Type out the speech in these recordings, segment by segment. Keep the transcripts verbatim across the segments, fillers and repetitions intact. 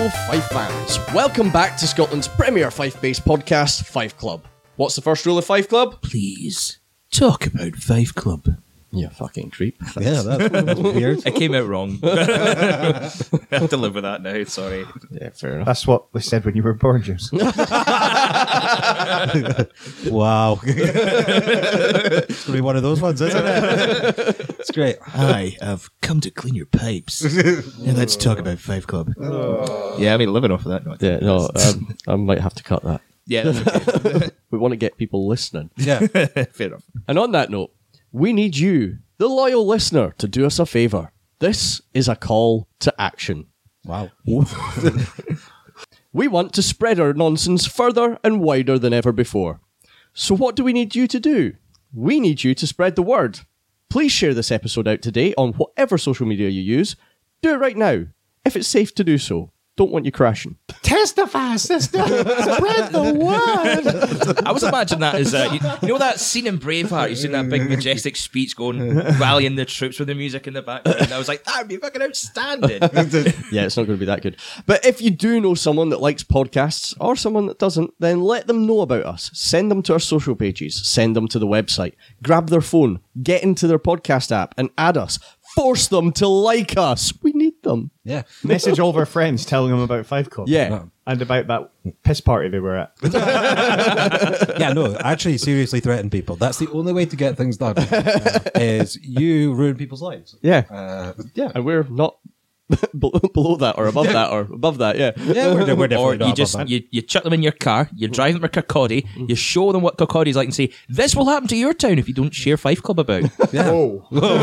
Hello, Fife fans. Welcome back to Scotland's premier Fife-based podcast, Fife Club. What's the first rule of Fife Club? Please, talk about Fife Club. You fucking creep. Yeah, that's weird. It came out wrong. I have to live with that now, sorry. Yeah, fair enough. That's what we said when you were born, James. Wow. It's going to be one of those ones, isn't it? It's great. Hi, I've come to clean your pipes. Yeah, let's talk about Fife Club. Yeah, I mean, living off of that. No, Yeah, no, um, I might have to cut that. yeah, that's okay. We want to get people listening. Yeah. Fair enough. And on that note, we need you, the loyal listener, to do us a favour. This is a call to action. Wow. We want to spread our nonsense further and wider than ever before. So what do we need you to do? We need you to spread the word. Please share this episode out today on whatever social media you use. Do it right now, if it's safe to do so. Don't want you crashing. Testify, sister. Spread the word. I was imagining that as, uh, you, you know that scene in Braveheart, you seen that big majestic speech going, rallying the troops with the music in the background. And I was like, that would be fucking outstanding. Yeah, it's not going to be that good. But if you do know someone that likes podcasts or someone that doesn't, then let them know about us. Send them to our social pages. Send them to the website. Grab their phone. Get into their podcast app and add us. Force them to like us. We need them. Yeah. Message all of our friends telling them about Five Club. Yeah. And about that piss party they were at. Yeah, no, actually seriously threaten people. That's the only way to get things done, uh, is you ruin people's lives. Yeah. Uh, Yeah. And we're not below that or above that or above that. Yeah. yeah, we're, we're definitely Or not you above just that. you, you chuck them in your car, you drive them to Kirkcaldy, you show them what Kirkcaldy's like and say, this will happen to your town if you don't share Fife Club about. Yeah. Oh.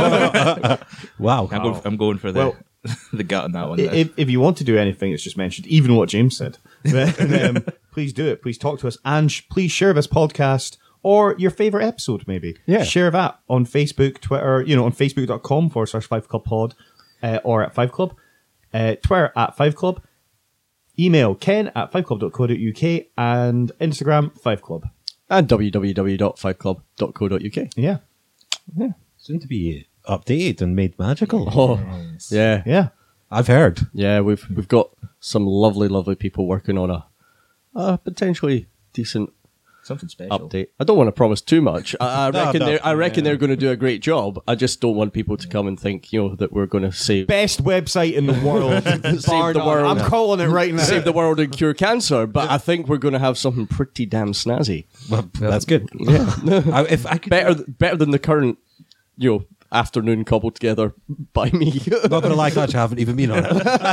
Wow. I'm, going, I'm going for the, Well, the gut on that one. there. If, if you want to do anything that's just mentioned, even what James said, then um, please do it. Please talk to us and sh- please share this podcast or your favourite episode, maybe. Yeah. Share that on Facebook, Twitter, you know, on facebook.com forward slash Five Club Pod uh, or at Five Club. Uh, Twitter at Five Club. Email ken at fiveclub dot co dot uk and Instagram Five Club. And w w w dot five club dot co dot u k. Yeah. Soon to be updated and made magical. Oh, yeah. Yeah. I've heard. Yeah, we've we've got some lovely, lovely people working on a, a potentially decent Something special. update. I don't want to promise too much. I, I No, reckon no. they're I reckon they're going to do a great job. I just don't want people to come and think, you know, that we're going to save Best website in the world. Save the world. I'm calling it right now. save the world and cure cancer. But I think we're going to have something pretty damn snazzy. Well, that's good. Yeah, I, if I could, better better than the current, you know, afternoon cobbled together by me. not going to lie, Dutch, I haven't even been on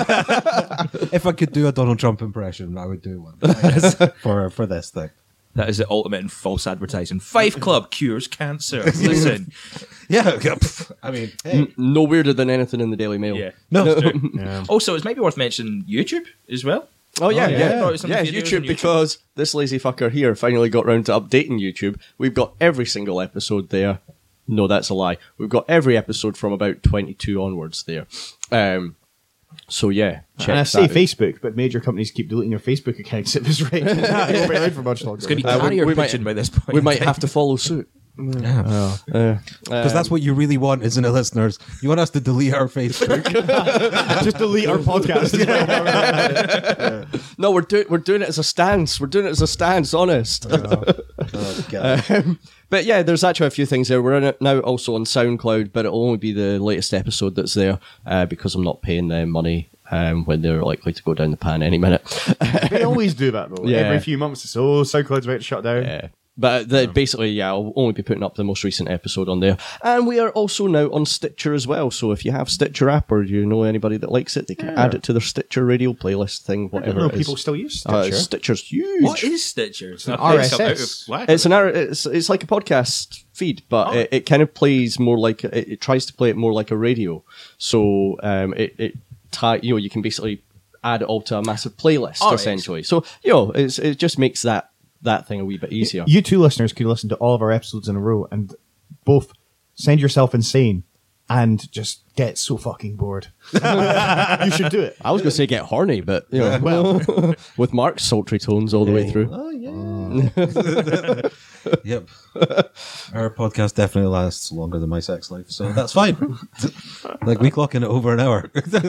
it. If I could do a Donald Trump impression, I would do one for for this thing. That is the ultimate in false advertising. Fife Club cures cancer. Listen. Yeah, pff, I mean, hey. No weirder than anything in the Daily Mail. Yeah. No. That's true. Yeah. Also, it's maybe worth mentioning YouTube as well. Oh yeah, Oh, yeah, yeah. yeah. Probably some yeah videos on YouTube, YouTube. because this lazy fucker here finally got round to updating YouTube. We've got every single episode there. No, that's a lie. We've got every episode from about twenty-two onwards there. Um, so yeah, check And I that say out. Facebook, but major companies keep deleting their Facebook accounts at this rate. It won't be around for much longer. It's going to be Uh, we- carrier we might- pigeon by this point. We might have to follow suit. Because Uh, that's what you really want, isn't it, listeners? You want us to delete our Facebook. Just delete our podcast. no, we're doing we're doing it as a stance. We're doing it as a stance. Honest. Oh, God. Um, but yeah, there's actually a few things there. We're in it now also on SoundCloud, but it'll only be the latest episode that's there uh, because I'm not paying them money um, when they're likely to go down the pan any minute. They always do that, though. Yeah. Every few months, it's, oh, SoundCloud's about to shut down. Yeah. But the, basically, yeah, I'll only be putting up the most recent episode on there. And we are also now on Stitcher as well. So if you have Stitcher app or you know anybody that likes it, they can Yeah. add it to their Stitcher radio playlist thing, I don't whatever know it is. people still use Stitcher. Uh, Stitcher's huge. What is Stitcher? It's an R S S. It's an R- it's it's like a podcast feed, but Oh. it, it kind of plays more like it, it tries to play it more like a radio. So um, it it tie you know you can basically add it all to a massive playlist All right. essentially. So you know it's it just makes that that thing a wee bit easier. You two listeners could listen to all of our episodes in a row and both send yourself insane and just get so fucking bored. You should do it. I was going to say get horny, but you know, Well, with Mark's sultry tones all the way through. Oh, yeah. Yep. Our podcast definitely lasts longer than my sex life, so that's fine. Like, we clock in at over an hour.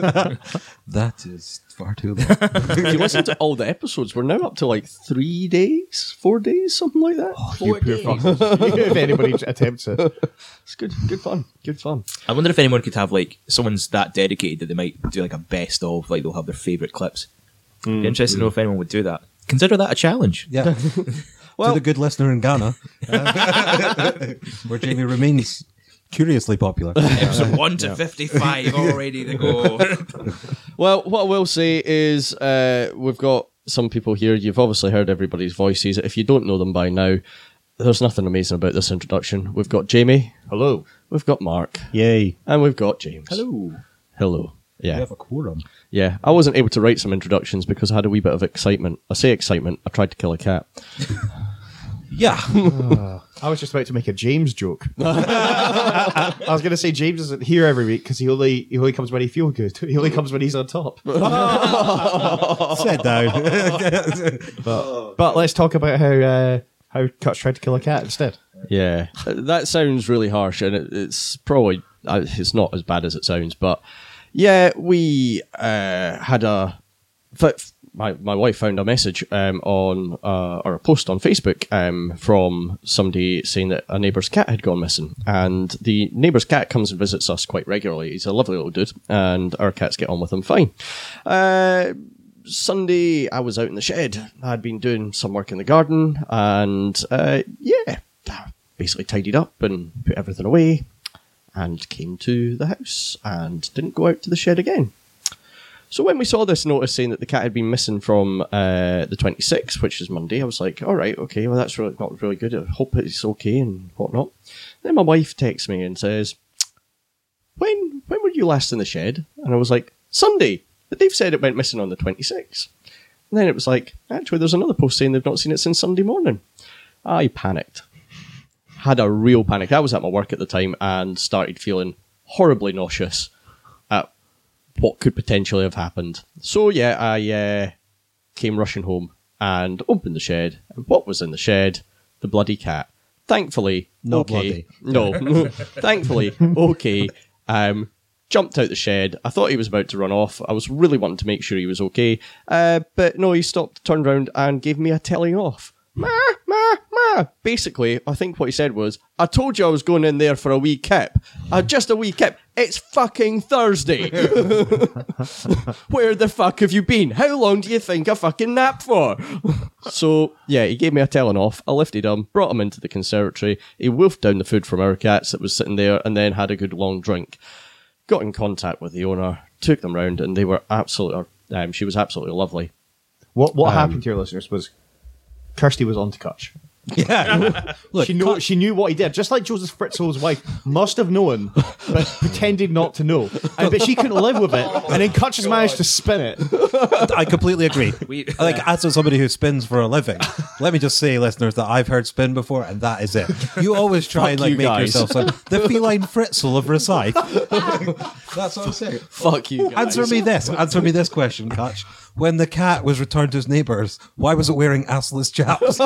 That is far too long. If you listen to all the episodes, we're now up to like three days, four days, something like that. You poor fuckers. If anybody attempts it. It's good, good fun, good fun. I wonder if anyone could have like someone's that dedicated that they might do like a best of, like they'll have their favourite clips. Mm. Be interested to know if anyone would do that. Consider that a challenge. Yeah. Well- to the good listener in Ghana, where Jamie remains curiously popular. Episode one to fifty-five, all ready to go. Well, what I will say is uh, we've got some people here. You've obviously heard everybody's voices. If you don't know them by now, there's nothing amazing about this introduction. We've got Jamie. Hello. We've got Mark. Yay. And we've got James. Hello. Hello. We Yeah. have a quorum. Yeah. I wasn't able to write some introductions because I had a wee bit of excitement. I say excitement. I tried to kill a cat. Yeah. I was just about to make a James joke. I was going to say James isn't here every week because he only he only comes when he feels good. He only comes when he's on top. Sit down. But, but let's talk about how uh, how Cuts tried to kill a cat instead. Yeah. That sounds really harsh, and it, it's probably uh, it's not as bad as it sounds. But yeah, we uh, had a. f- My, my wife found a message um, on uh, or a post on Facebook um, from somebody saying that a neighbour's cat had gone missing, and the neighbour's cat comes and visits us quite regularly. He's a lovely little dude, and our cats get on with him fine. Uh, Sunday, I was out in the shed. I'd been doing some work in the garden, and uh, yeah, basically tidied up and put everything away, and came to the house and didn't go out to the shed again. So when we saw this notice saying that the cat had been missing from uh, the twenty-sixth, which is Monday, I was like, all right, okay, well, that's really not really good. I hope it's okay and whatnot. Then my wife texts me and says, when when were you last in the shed? And I was like, Sunday. But they've said it went missing on the twenty-sixth. And then it was like, actually, there's another post saying they've not seen it since Sunday morning. I panicked. Had a real panic. I was at my work at the time and started feeling horribly nauseous at what could potentially have happened. So yeah, I uh, came rushing home and opened the shed. And what was in the shed? The bloody cat. Thankfully, Not okay. No, thankfully, okay. Um, jumped out the shed. I thought he was about to run off. I was really wanting to make sure he was okay. Uh, but no, he stopped, turned around and gave me a telling off. Ma, ma, ma. Basically, I think what he said was, I told you I was going in there for a wee kip. Uh, just a wee kip. It's fucking Thursday. Where the fuck have you been? How long do you think I fucking nap for? So, yeah, he gave me a telling off. I lifted him, brought him into the conservatory. He wolfed down the food from our cats that was sitting there and then had a good long drink. Got in contact with the owner, took them round, and they were absolutely, um, she was absolutely lovely. What what Um, happened to your listeners was Kirsty was on to Kutch. Yeah. Look, She knew she knew what he did, just like Joseph Fritzl's wife must have known, but pretended not to know. And but she couldn't live with it, and then Kutch has managed to spin it. I completely agree. We- like, as somebody who spins for a living, let me just say, listeners, that I've heard spin before, and that is it. You always try and Fuck like you make guys. yourself sound the feline Fritzl of Rosyth. That's what I'm saying. Fuck you guys. Answer me this. Answer me this question, Kutch. When the cat was returned to his neighbours, why was it wearing assless chaps?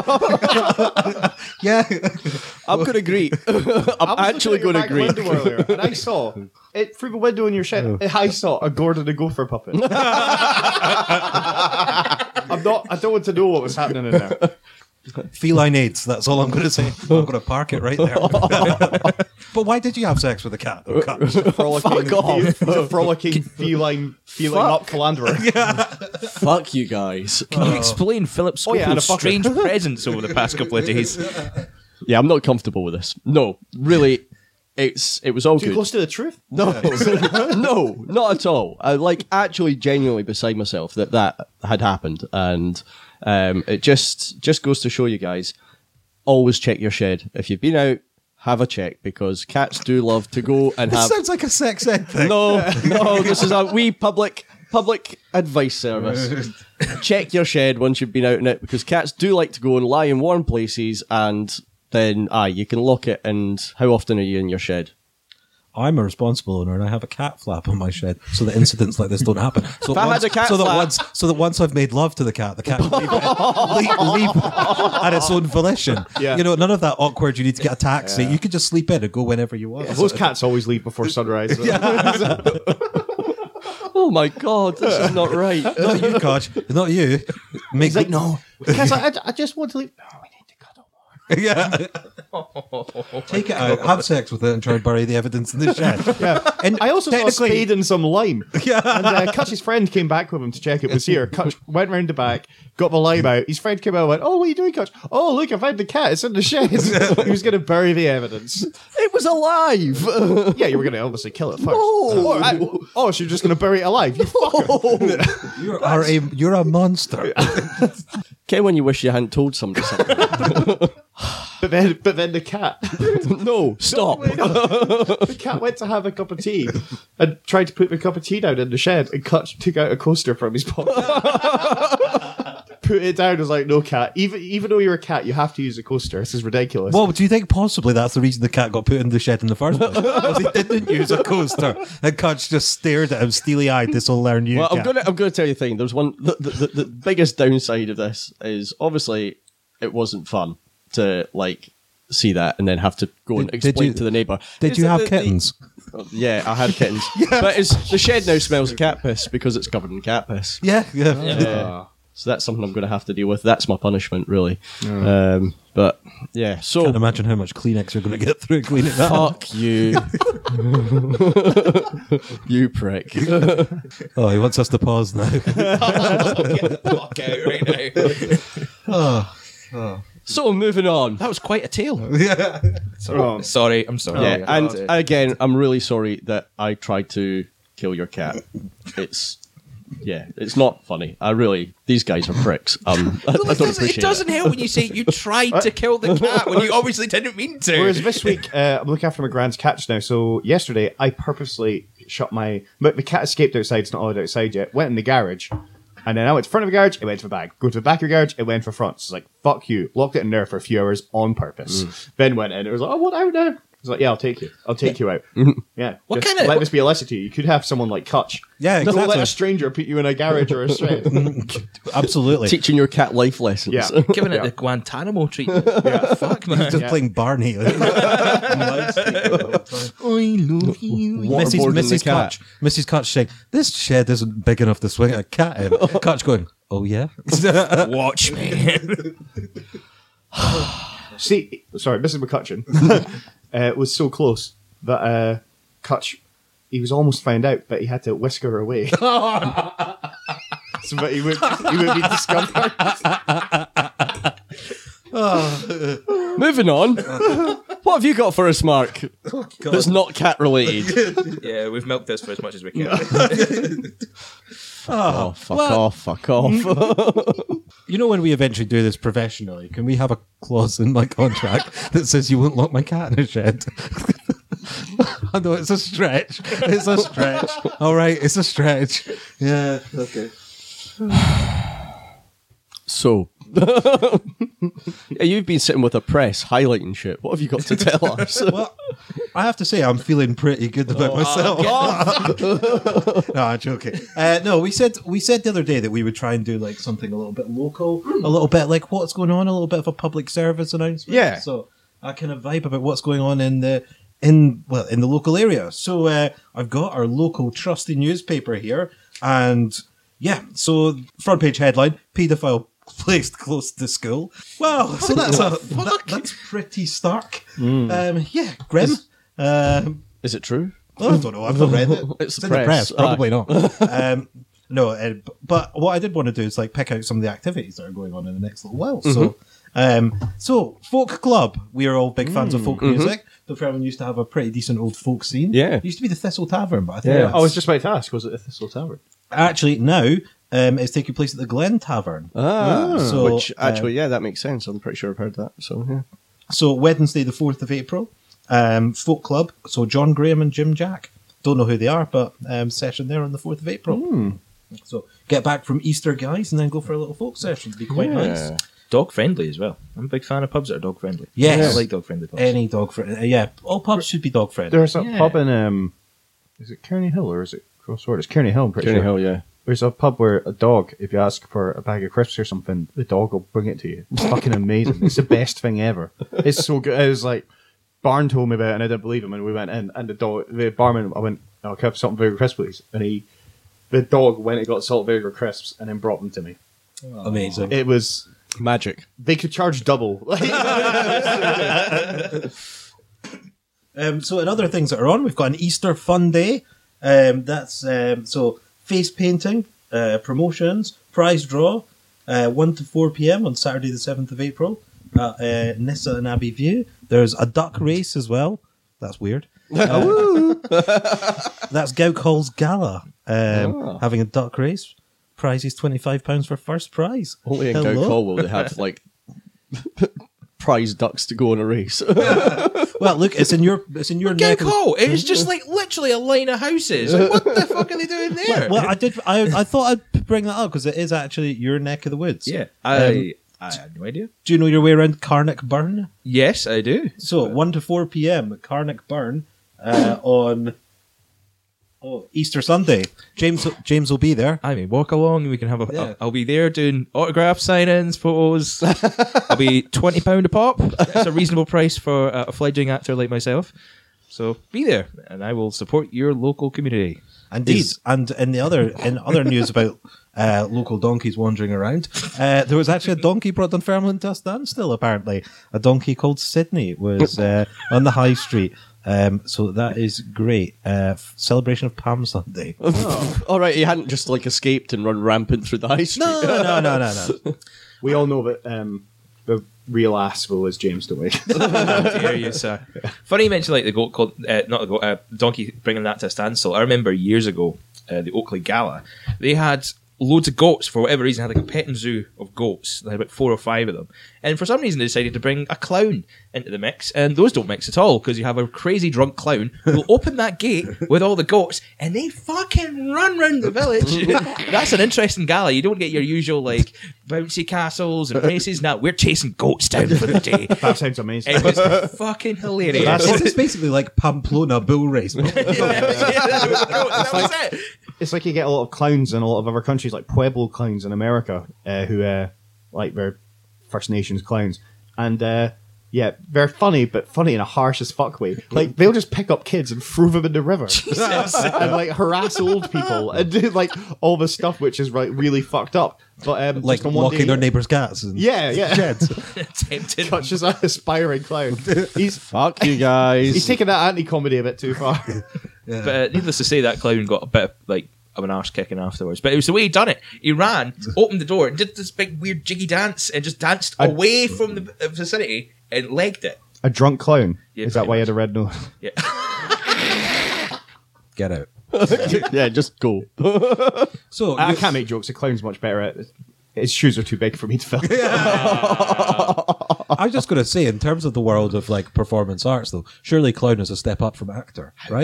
Yeah. I'm going to agree. I'm actually going to agree. Window earlier, and I saw it through the window in your shed. I saw a Gordon the Gopher puppet. I'm not. I don't want to know what was happening in there. Feline AIDS. That's all I'm going to say. I'm going to park it right there. But why did you have sex with a cat, though, Kutch? Frolicking, Fuck off. He's a frolicking feline, feline Fuck. up philanderer. Fuck you guys. Can you explain Philip Oh, yeah, and a Schofield fucker. strange presence over the past couple of days? Yeah, I'm not comfortable with this. No, really, it's it was all Too good. close to the truth. No, no, not at all. I like actually genuinely beside myself that that had happened, and um, it just just goes to show you guys, always check your shed. If you've been out, have a check, because cats do love to go and This have. sounds like a sex ed thing. No, no, this is a wee public public advice service. Check your shed once you've been out in it, because cats do like to go and lie in warm places, and then aye, you can lock it. And how often are you in your shed? I'm a responsible owner and I have a cat flap on my shed so that incidents like this don't happen. So, If I once, had a cat so that flap- once, so that once I've made love to the cat, the cat can leave, leave, leave at its own volition. Yeah. You know, none of that awkward. You need to get a taxi. You can just sleep in and go whenever you want. Those cats always leave before sunrise. Oh my god, this is not right. Not you, Koch. Not you. Make He's like, no, because I, I just want to leave. No, we need to cuddle more. Yeah. Take it out, have sex with it, and try and bury the evidence in the shed. Yeah, and I also saw a technically- spade and some lime. Yeah. And uh, Kutch's friend came back with him to check it was here. Kutch went round the back, got the lime out. His friend came out and went, "Oh, what are you doing, Kutch? Oh, look, I found the cat. It's in the shed." He was going to bury the evidence. It was alive. Yeah, you were going to obviously kill it first. No. Oh, I- oh, so you're just going to bury it alive? You fucker. You are a, you're a monster. Ken, when you wish you hadn't told somebody something. But then, but then the cat, No, stop. the cat went to have a cup of tea and tried to put the cup of tea down in the shed, and Kutch took out a coaster from his pocket. Put it down. Was like, no, cat. Even even though you're a cat, you have to use a coaster. This is ridiculous. Well, do you think possibly that's the reason the cat got put in the shed in the first place? Because he didn't use a coaster. And Koch just stared at him steely-eyed. This will learn you. Well, I'm cat. gonna I'm gonna tell you a thing. There's one the, the, the, the biggest downside of this is obviously it wasn't fun to like see that and then have to go and Did- did explain you- to the neighbour. Did Is you that have the- the- kittens? Yeah, I had kittens. But it's, the shed now smells of cat piss because it's covered in cat piss. Yeah, yeah. Uh, so that's something I'm going to have to deal with. That's my punishment, really. Um, but yeah, so Can't imagine how much Kleenex you're going to get through cleaning that up. fuck you, you prick. Oh, he wants us to pause now. Fuck out right now. So moving on. That was quite a tale. Oh. Sorry, I'm sorry. Yeah, I and had to- again, I'm really sorry that I tried to kill your cat. It's yeah, it's not funny. I really, these guys are pricks. Um, I, I Well, don't it, doesn't, appreciate it doesn't help when you say you tried to kill the cat when you obviously didn't mean to. Whereas this week, uh, I'm looking after my grand's cats now. So yesterday, I purposely shut my. But the cat escaped outside. It's not allowed outside yet. Went in the garage. And then I went to front of the garage, it went to the back. Go to the back of the garage, it went for front. So it's like, fuck you. Locked it in there for a few hours on purpose. Ben went in, it was like, oh, what out now? I was like, yeah, I'll take you. I'll take you out. Yeah. What just kinda- let this be a lesson to you. You could have someone like Kutch. Yeah, Don't let exactly. a stranger put you in a garage or a shed. Absolutely. Teaching your cat life lessons. Yeah. Giving it Yeah. the Guantanamo treatment. Yeah. Fuck, man. Just Yeah. playing Barney. I love you. Missus Waterboarding Missus the cat. Koch. Missus Koch saying, this shed isn't big enough to swing a cat in. Koch going, oh yeah? Watch me. See, sorry, Missus McCutcheon uh, was so close that uh, Kutch, he was almost found out, but he had to whisk her away. So that he would, he would be discovered. Moving on. What have you got for us, Mark? That's not cat related. Yeah, we've milked this for as much as we can. Oh, fuck What? off, fuck off. You know, when we eventually do this professionally, can we have a clause in my contract that says you won't lock my cat in a shed? I know it's a stretch. It's a stretch. All right, it's a stretch. Yeah, okay. So, yeah, you've been sitting with a press highlighting shit. What have you got to tell us? Well, I have to say, I'm feeling pretty good about myself. No, I'm joking. Uh, no, we said we said the other day that we would try and do like something a little bit local, a little bit like what's going on, a little bit of a public service announcement. Yeah. So I kind of vibe about what's going on in the in well in the local area. So uh, I've got our local trusty newspaper here, and yeah, so front page headline: paedophile placed close to school. Well, so that's a that, that's pretty stark. Um, yeah, grim. Um, Is it true? I don't know. I've not read it. It's It's the in the press. press. Probably not. Um, no, uh, b- but what I did want to do is like pick out some of the activities that are going on in the next little while. So, um, so folk club. We are all big fans of folk music. The Fairland used to have a pretty decent old folk scene. Yeah. It used to be the Thistle Tavern, but I think Yeah. it's- I was just about to ask, was it a Thistle Tavern? actually now um, it's taking place at the Glen Tavern. Ah, So, which actually, yeah, that makes sense. I'm pretty sure I've heard that. So, yeah. So Wednesday, the fourth of April, um, folk club. So John Graham and Jim Jack. Don't know who they are, but um, session there on the fourth of April. So get back from Easter, guys, and then go for a little folk session. It'd be quite Yeah. nice. dog friendly as well. I'm a big fan of pubs that are dog friendly. Yes. I like dog friendly pubs. Any dog friendly. Uh, yeah, all pubs should be dog friendly. There's a Yeah. pub in um, is it Kearney Hill or is it Crossroad? It's Kearney Hill. I'm pretty Kearney sure. Hill, yeah. There's a pub where a dog, if you ask for a bag of crisps or something, the dog will bring it to you. It's fucking amazing. It's the best thing ever. It's so good. It was like, Barn told me about it and I didn't believe him. And we went in and the dog, the barman, I went, oh, can I have salt and vinegar crisps, please? And he, the dog went and got salt and vinegar crisps and then brought them to me. Amazing. It was, Magic. they could charge double. Um, so, in other things that are on, we've got an Easter fun day. Um, that's um, so face painting, uh, promotions, prize draw, uh, one to four p.m. on Saturday, the seventh of April at uh, Nissa and Abbey View. There's a duck race as well. That's weird. Uh, that's Gouk Hall's Gala, um, Oh. having a duck race. Prize is twenty-five pounds for first prize. Only in Hello? Gouk Hall will they have like prize ducks to go on a race. Well, look, it's in your it's in your Gay neck. of- Hall. It is just like literally a line of houses. Like, what the fuck are they doing there? Well, I did. I I thought I'd bring that up because it is actually your neck of the woods. yeah, Um, I I had no idea. Do you know your way around Carnick Burn? Yes, I do. So one to four p.m. at Carnick Burn uh, on oh Easter Sunday. James James will be there. I mean, walk along. We can have a. Yeah. I'll, I'll be there doing autograph signings, photos. I'll be twenty pound a pop. That's a reasonable price for a, a fledgling actor like myself. So be there, and I will support your local community. Indeed. And in the other in other news about uh, local donkeys wandering around, uh, there was actually a donkey brought Dunfermline to a standstill. Apparently, a donkey called Sydney was uh, on the high street. Um, so that is great. Uh, f- celebration of Palm Sunday. All right, he hadn't just like escaped and run rampant through the high street. No, no, no, no, no. We all know that um, the real asshole is James DeWitt. How dare you, sir? Funny you mentioned like the goat called uh, not the goat, uh, donkey bringing that to a standstill. I remember years ago, uh, the Oakley Gala, they had loads of goats for whatever reason. Had like a petting zoo of goats. They had about four or five of them, and for some reason they decided to bring a clown into the mix, and those don't mix at all because you have a crazy drunk clown who will open that gate with all the goats, and they fucking run round the village. That's an interesting gala. You don't get your usual like bouncy castles and races. Now we're chasing goats down for the day. That sounds amazing. It was fucking hilarious. It's it's basically like Pamplona bull race. Yeah, that was, that was it. It's like you get a lot of clowns in a lot of other countries, like Pueblo clowns in America, uh, who uh, like they're First Nations clowns, and uh, yeah, they're funny, but funny in a harsh as fuck way. Like they'll just pick up kids and throw them in the river, and like harass old people and do like all the stuff which is like really fucked up. But um, like just on one locking day- their neighbours' cats. And Yeah, yeah. sheds. Tempted. Such as an aspiring clown. He's Fuck you guys. he's taking that anti-comedy a bit too far. But uh, needless to say, that clown got a bit of, like of an arse kicking afterwards. But it was the way he done it. He ran, opened the door, and did this big weird jiggy dance, and just danced away from the uh, vicinity and legged it. A drunk clown. Yeah, Is that pretty why he much. had a red nose? Yeah. Get out. Yeah, just go. So I, I you- can't make jokes. The clown's much better at it. His shoes are too big for me to fill. I was just going to say, in terms of the world of like performance arts, though, surely clown is a step up from actor, right?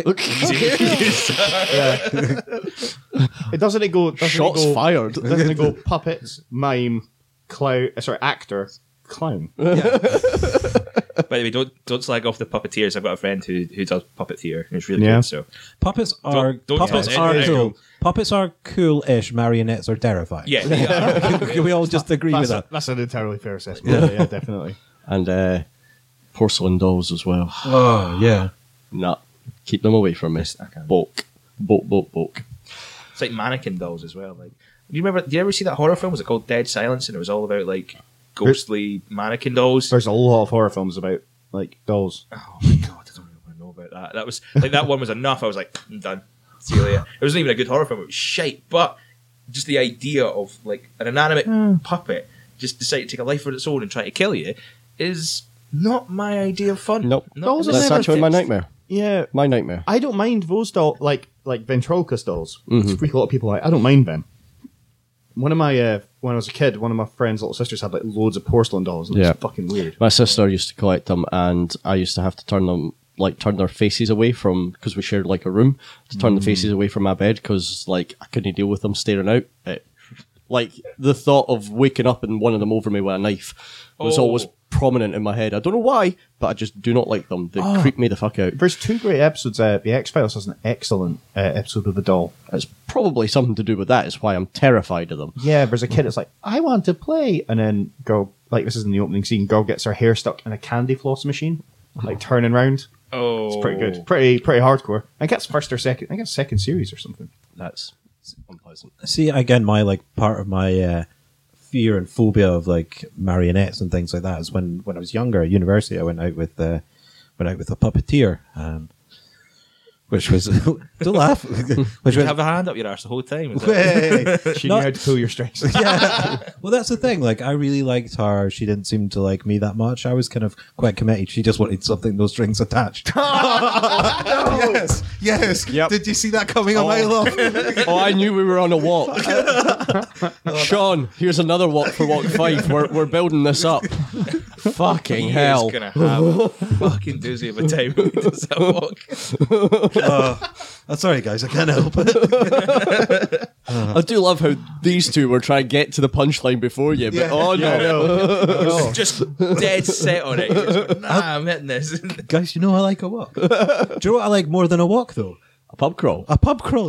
It doesn't it go doesn't Shots it go, fired. Doesn't it go puppets, mime, clown? uh, Sorry, actor, clown. By the way, don't don't slag off the puppeteers. I've got a friend who who does puppet theatre, and it's really Yeah. good. So Puppets are don't puppets tell are me. cool. Puppets are cool-ish. Marionettes are terrifying. yeah, they are. Can we all just agree That's, with a, that? that's an entirely fair assessment. Yeah, yeah, definitely. And uh, porcelain dolls as well. Oh yeah. Nah, keep them away from me. I can't. Bulk. Bulk, bulk, bulk. It's like mannequin dolls as well. Like, do you remember? Did you ever see that horror film? Was it called Dead Silence? And it was all about like ghostly mannequin dolls. There's a lot of horror films about like dolls. Oh my god, I don't even want to know about that. That was like that one was enough. I was like, I'm done. See you later. It wasn't even a good horror film. It was shite. But just the idea of like an inanimate puppet just deciding to take a life of its own and try to kill you is not my idea of fun. Nope. Not Dolls in are the That's never actually my slightest. nightmare. Yeah, My nightmare. I don't mind those dolls, like like ventriloquist dolls. It's freak a lot of people out. I don't mind them. One of my uh, when I was a kid, one of my friend's little sisters had like loads of porcelain dolls. And Yeah. It was fucking weird. My sister used to collect them, and I used to have to turn them, like, turn their faces away from, because we shared, like, a room, to turn the faces away from my bed, because, like, I couldn't deal with them staring out. It Like the thought of waking up and one of them over me with a knife was Oh. always prominent in my head. I don't know why, but I just do not like them. They creep me the fuck out. There's two great episodes. Uh, the X-Files has an excellent uh, episode with the doll. It's probably something to do with that. It's why I'm terrified of them. Yeah, there's a kid that's like, I want to play. And then girl, like this is in the opening scene, girl gets her hair stuck in a candy floss machine, like turning round. Oh, It's pretty good. Pretty pretty hardcore. I guess first or second, I guess second series or something. That's unpleasant. See, again, my like part of my uh, fear and phobia of like marionettes and things like that is when, when I was younger at university, I went out with uh, went out with a puppeteer, um, which was don't laugh, which Did was you have a hand up your arse the whole time? Is that- Hey. She Not- knew how to pull your strings. yeah. Well, that's the thing. Like, I really liked her. She didn't seem to like me that much. I was kind of quite committed. She just wanted something no strings attached. Yes, yes. Yep. Did you see that coming a mile off? Oh, I knew we were on a walk. Sean, here's another walk for Walk five. We're, we're building this up. Fucking He hell. is gonna have a fucking doozy of a time when he does that walk. I'm sorry, guys. I can't help it. I do love how these two were trying to get to the punchline before you, but Yeah. oh no. Just dead set on it. You're just going, nah, I'm hitting this. Guys, you know I like a walk. Do you know what I like more than a walk, though? A pub crawl. A pub crawl.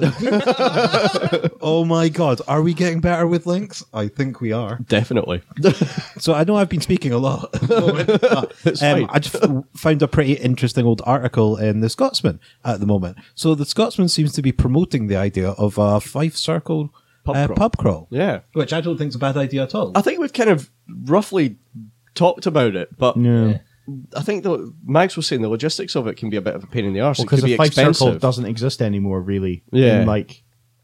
Oh my god, are we getting better with links? I think we are. Definitely. So I know I've been speaking a lot. at the moment, but, fine. um, I just f- found a pretty interesting old article in the Scotsman at the moment. So the Scotsman seems to be promoting the idea of a Fife Circle Pub uh, crawl. pub crawl. Yeah. Which I don't think is a bad idea at all. I think we've kind of roughly talked about it, but Yeah. I think the Max was saying the logistics of it can be a bit of a pain in the arse. It Because could be the Fife Circle expensive. doesn't exist anymore, really. Yeah. And, like,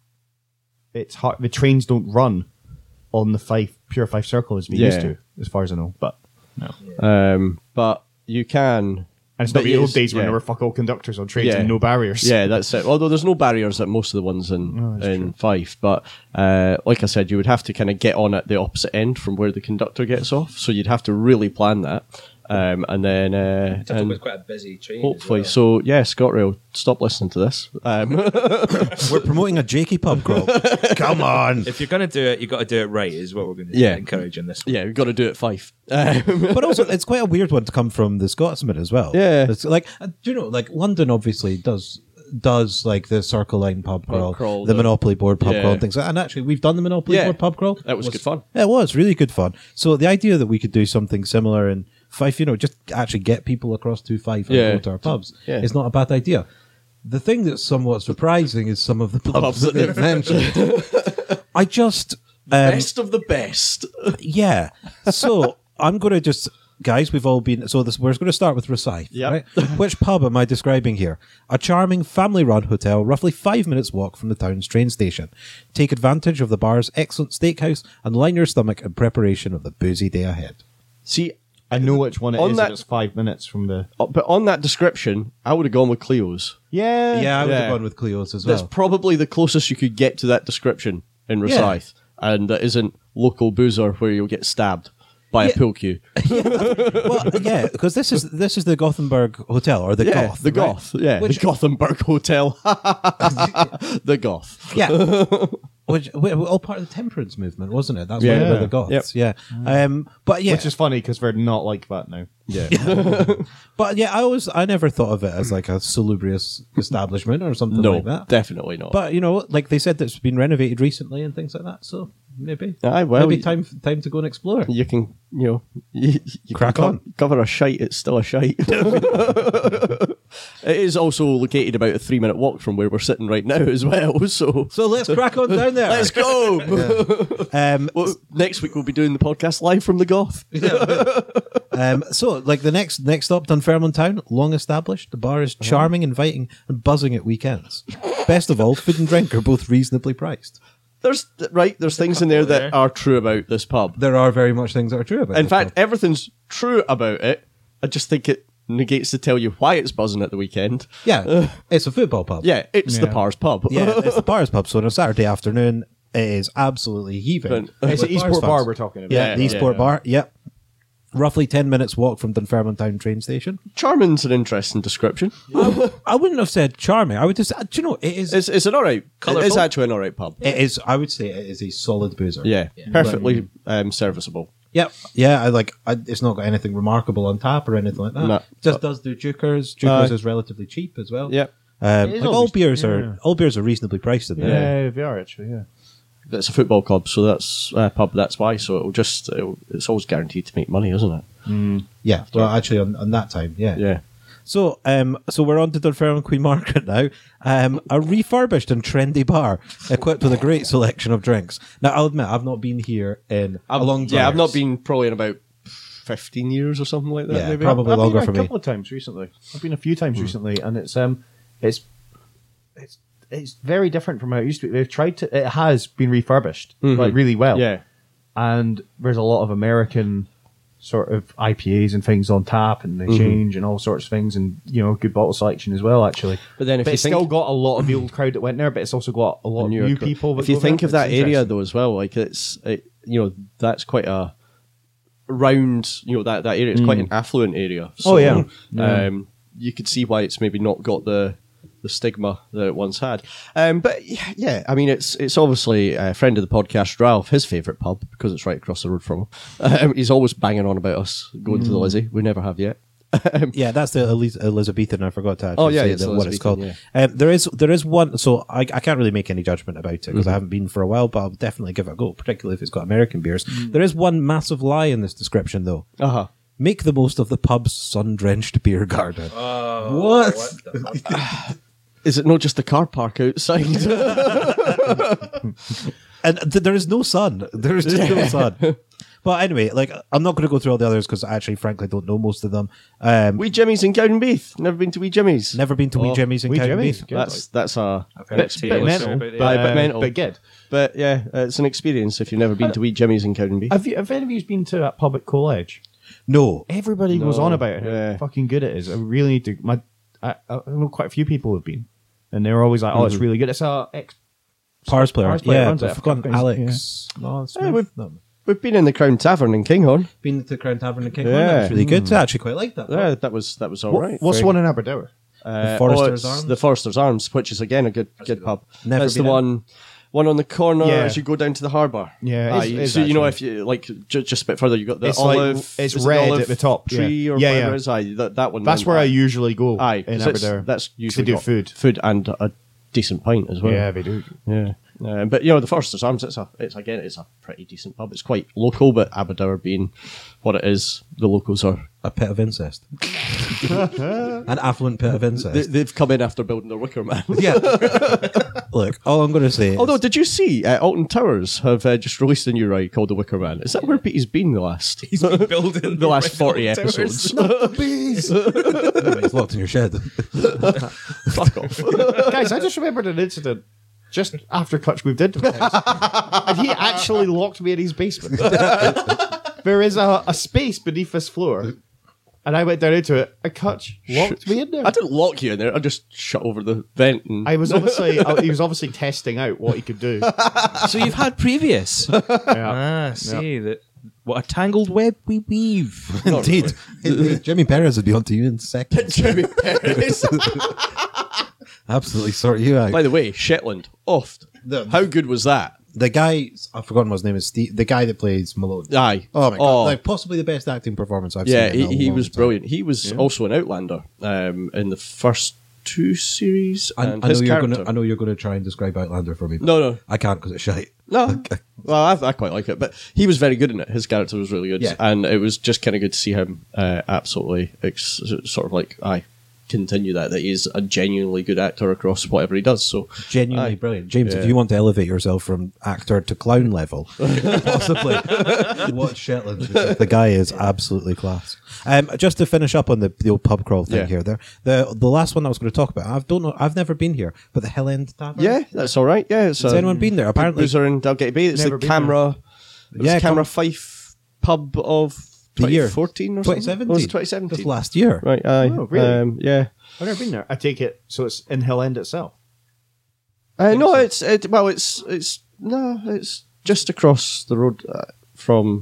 it's hard. The trains don't run on the Fife pure Fife Circle as we Yeah. used to, as far as I know. But no. Um, but you can. And it's but not the it old is- days when yeah. there were fuck all conductors on trains Yeah. and no barriers. Yeah, that's it. Although there's no barriers at most of the ones in in Fife, but uh, like I said, you would have to kind of get on at the opposite end from where the conductor gets off. So you'd have to really plan that, um, and then uh, and It's quite a busy train. hopefully, so yeah, ScotRail, stop listening to this. Um, We're promoting a Jakey pub crawl. Come on. If you're going to do it, you've got to do it right, is what we're going to Yeah. encourage in this. yeah, we've got to do it Fife. Um, But also, it's quite a weird one to come from the Scotsman as well. Yeah. It's like, uh, do you know, like London obviously does does like the Circle Line pub crawl, crawl, the, the- Monopoly board pub Yeah. crawl, and things like that. And actually, we've done the Monopoly Yeah. board pub crawl. That was good fun. It was really good fun. So the idea that we could do something similar in Fife, you know, just actually get people across to Fife and Yeah. go to our pubs, Yeah. is not a bad idea. The thing that's somewhat surprising is some of the pubs, pubs that that they've mentioned. I just um, best of the best. yeah. So I'm going to just, guys, we've all been, so this, we're going to start with Rosyth. Yep. Right? Which pub am I describing here? A charming family run hotel, roughly five minutes walk from the town's train station. Take advantage of the bar's excellent steakhouse and line your stomach in preparation of the boozy day ahead. See, I know which one it On is. that- and it's five minutes from the. uh, but on that description, I would have gone with Cleo's. Yeah. Yeah, I would Yeah. have gone with Cleo's as well. That's probably the closest you could get to that description in Rosyth, and that isn't local boozer where you'll get stabbed by a Yeah. pool cue. well, yeah, because this is this is the Gothenburg Hotel, or the Yeah, Goth. the right? Goth, yeah, Which- the Gothenburg Hotel, the Goth. Yeah. Which, which all part of the temperance movement, wasn't it? That's why Yeah. they were the Goths. Yep. Yeah. Um, but yeah, Which is funny because they're not like that now. Yeah, but yeah, I always I never thought of it as like a salubrious establishment or something no, like that. definitely not. But you know, like they said, that it's been renovated recently and things like that. So maybe, Aye, well, maybe y- time time to go and explore. you can, you know, you, you Crack can co- on. cover a shite. It's still a shite. It is also located about a three-minute walk from where we're sitting right now as well. So, So let's crack on down there. let's go. Um, Well, next week we'll be doing the podcast live from the Goth. um, so like the next next stop, Dunfermline Town, long established. The bar is charming, inviting, and buzzing at weekends. Best of all, food and drink are both reasonably priced. There's right. There's things in there that there. are true about this pub. There are very much things that are true about it. In fact, everything's true about it. I just think it negates to tell you why it's buzzing at the weekend. yeah, it's a football pub. Yeah, it's the Yeah. Pars pub. yeah, it's the Bars pub. So on a Saturday afternoon, it is absolutely heaving. But- It's with an Bars Eastport fans. bar we're talking about. Yeah, the Yeah, Eastport yeah. bar. Yep. roughly ten minutes walk from Dunfermline Town train station. Charming's an interesting description. I wouldn't have said charming. I would just, do you know, it is. It's, it's an alright. Colourful? It's actually an alright pub. It is. I would say it is a solid boozer. Yeah, perfectly um, serviceable. Yeah, yeah. I like. I, it's not got anything remarkable on tap or anything like that. No. Just does do Jukers. Jukers Uh, is relatively cheap as well. Yeah. Um, It is like all always- beers yeah. are all beers are reasonably priced in there. Yeah, they are actually. Yeah. It's a football club, so that's uh, pub. That's why. So it'll just it'll, it's always guaranteed to make money, isn't it? Yeah. Well, actually, on, on that time, yeah. Yeah. So, um, so we're on to Dunfermline Queen Margaret now. Um, a refurbished and trendy bar equipped with a great selection of drinks. Now, I'll admit, I've not been here in a long time. Yeah, I've not been probably in about fifteen years or something like that. Yeah, maybe. probably I've longer been for a me. couple of times recently. I've been a few times recently, and it's um, it's it's it's very different from how it used to be. They've tried to. It has been refurbished like really well. Yeah. and there's a lot of American sort of I P As and things on tap, and they change and all sorts of things, and you know, good bottle selection as well. Actually, But then if but you it's think- still got a lot of the old crowd that went there, but it's also got a lot of New new York- people. that If you go think there. of that It's area interesting. though as well, like it's it, you know that's quite a round. You know that that area is quite an affluent area. So, Oh, yeah. Yeah. Um, you could see why it's maybe not got the the stigma that it once had. Um, but yeah, yeah, I mean it's it's obviously a friend of the podcast, Ralph, his favourite pub because it's right across the road from him. Um, he's always banging on about us going to the Lizzie. We never have yet. Yeah, that's the Eliz- Elizabethan. I forgot to actually Oh, yeah, say it's that what it's called. Elizabethan, Um, there is there is one. So I, I can't really make any judgment about it because Mm-hmm. I haven't been for a while, but I'll definitely give it a go, particularly if it's got American beers. Mm. There is one massive lie in this description, though. Uh huh. Make the most of the pub's sun-drenched beer garden. Oh, What? the- Is it not just the car park outside? And th- there is no sun. There is just no sun. But anyway, like I'm not going to go through all the others because I actually, frankly, don't know most of them. Um, Wee Jimmy's in Cowdenbeath. Never been to Wee Jimmy's. never been to Wee Oh, Jimmy's in Wee Jimmy's. Cowdenbeath. Good. That's that's a I've heard bit, tales bit mental, about but, the- uh, bit Uh, mental. but good. But yeah, uh, it's an experience if you've never been to Wee Jimmy's in Cowdenbeath. Have you? Have any of you been to that pub at Coledge? No. Everybody goes No, on about it. How yeah. fucking good it is. I really need to. My, I, I know quite a few people have been, and they're always like, "Oh, it's really good." It's a ex Pars player. Pars player Yeah, runs it. I've forgotten I forgot his- Alex. No, it's Yeah, we've- no. We've been in the Crown Tavern in Kinghorn. Been to the Crown Tavern in King. Yeah. That was really good. I actually quite like that. Yeah, that was that was all What- right. What's the Very- one in Aberdour? Uh, Forester's oh, it's Arms? The Forester's Arms, which is again a good good pub. Never That's the been in. one one on the corner Yeah. as you go down to the harbour. Yeah, Aye, it is- it is so you know if actually. you like ju- just a bit further, you got the It's like- olive. it's is it the red olive at the top, tree yeah. or Yeah, whatever yeah. it is. Aye, that, that one. That's then, where I aye. usually go. Aye, in 'cause it's- Aberdour. that's usually to do got food. food and a decent pint as well. Yeah, they do. Yeah, um, but you know the Forester's Arms. It's a, it's again, it's a pretty decent pub. It's quite local, but Aberdour being what it is, the locals are. A pit of incest. An affluent pit of incest. They, they've come in after building the Wicker Man. yeah. Look, all I'm going to say. Although, did you see uh, Alton Towers have uh, just released a new ride called the Wicker Man? Is that where Pete's been the last? He's been building the last forty Alton episodes. Towers. it's locked in your shed. Fuck off. Guys, I just remembered an incident just after Clutch moved into my house. And he actually locked me in his basement. There is a, a space beneath this floor. And I went down into it. And Clutch locked me in there. I didn't lock you in there. I just shut over the vent. And I was obviously I, he was obviously testing out what he could do. So you've had previous. Yeah. Ah, see that. What a tangled web we weave. Indeed. Indeed. Jimmy Perez would be on to you in seconds. Jimmy Perez. Absolutely sort you out. By the way, Shetland, oft. The- How good was that? The guy, I've forgotten what his name is, Steve, the guy that plays Malone. Aye. Oh my god! Oh. Like possibly the best acting performance I've Yeah, seen. in he, a he long was time. brilliant. He was also an Outlander um, in the first two series. I, and I know his you're character. going to. I know you're going to try and describe Outlander for me. but No, no. I can't because it's shite. No, well, I, I quite like it, but he was very good in it. His character was really good, Yeah. and it was just kind of good to see him uh, absolutely ex- sort of like I continue that that he's a genuinely good actor across whatever he does. So Genuinely aye. brilliant, James. Yeah. If you want to elevate yourself from actor to clown level, possibly watch Shetland. because The guy is absolutely class. Um, just to finish up on the, the old pub crawl thing Yeah. here, there the the last one I was going to talk about. I don't know. I've never been here, but the Hill End Tavern. Yeah, that's all right. Yeah, it's Has a- anyone been there? Apparently, Boozer in Dalgety Bay. It's Never the been camera. It was Yeah, the camera come- Fife pub of the year twenty fourteen or twenty something. seventeen. Or was it twenty seventeen? Just last year. Right. Aye. Oh, really? Um, yeah. I've never been there. I take it so it's in Hill End itself. Uh, no, it's it, well, it's it's no, it's just across the road uh, from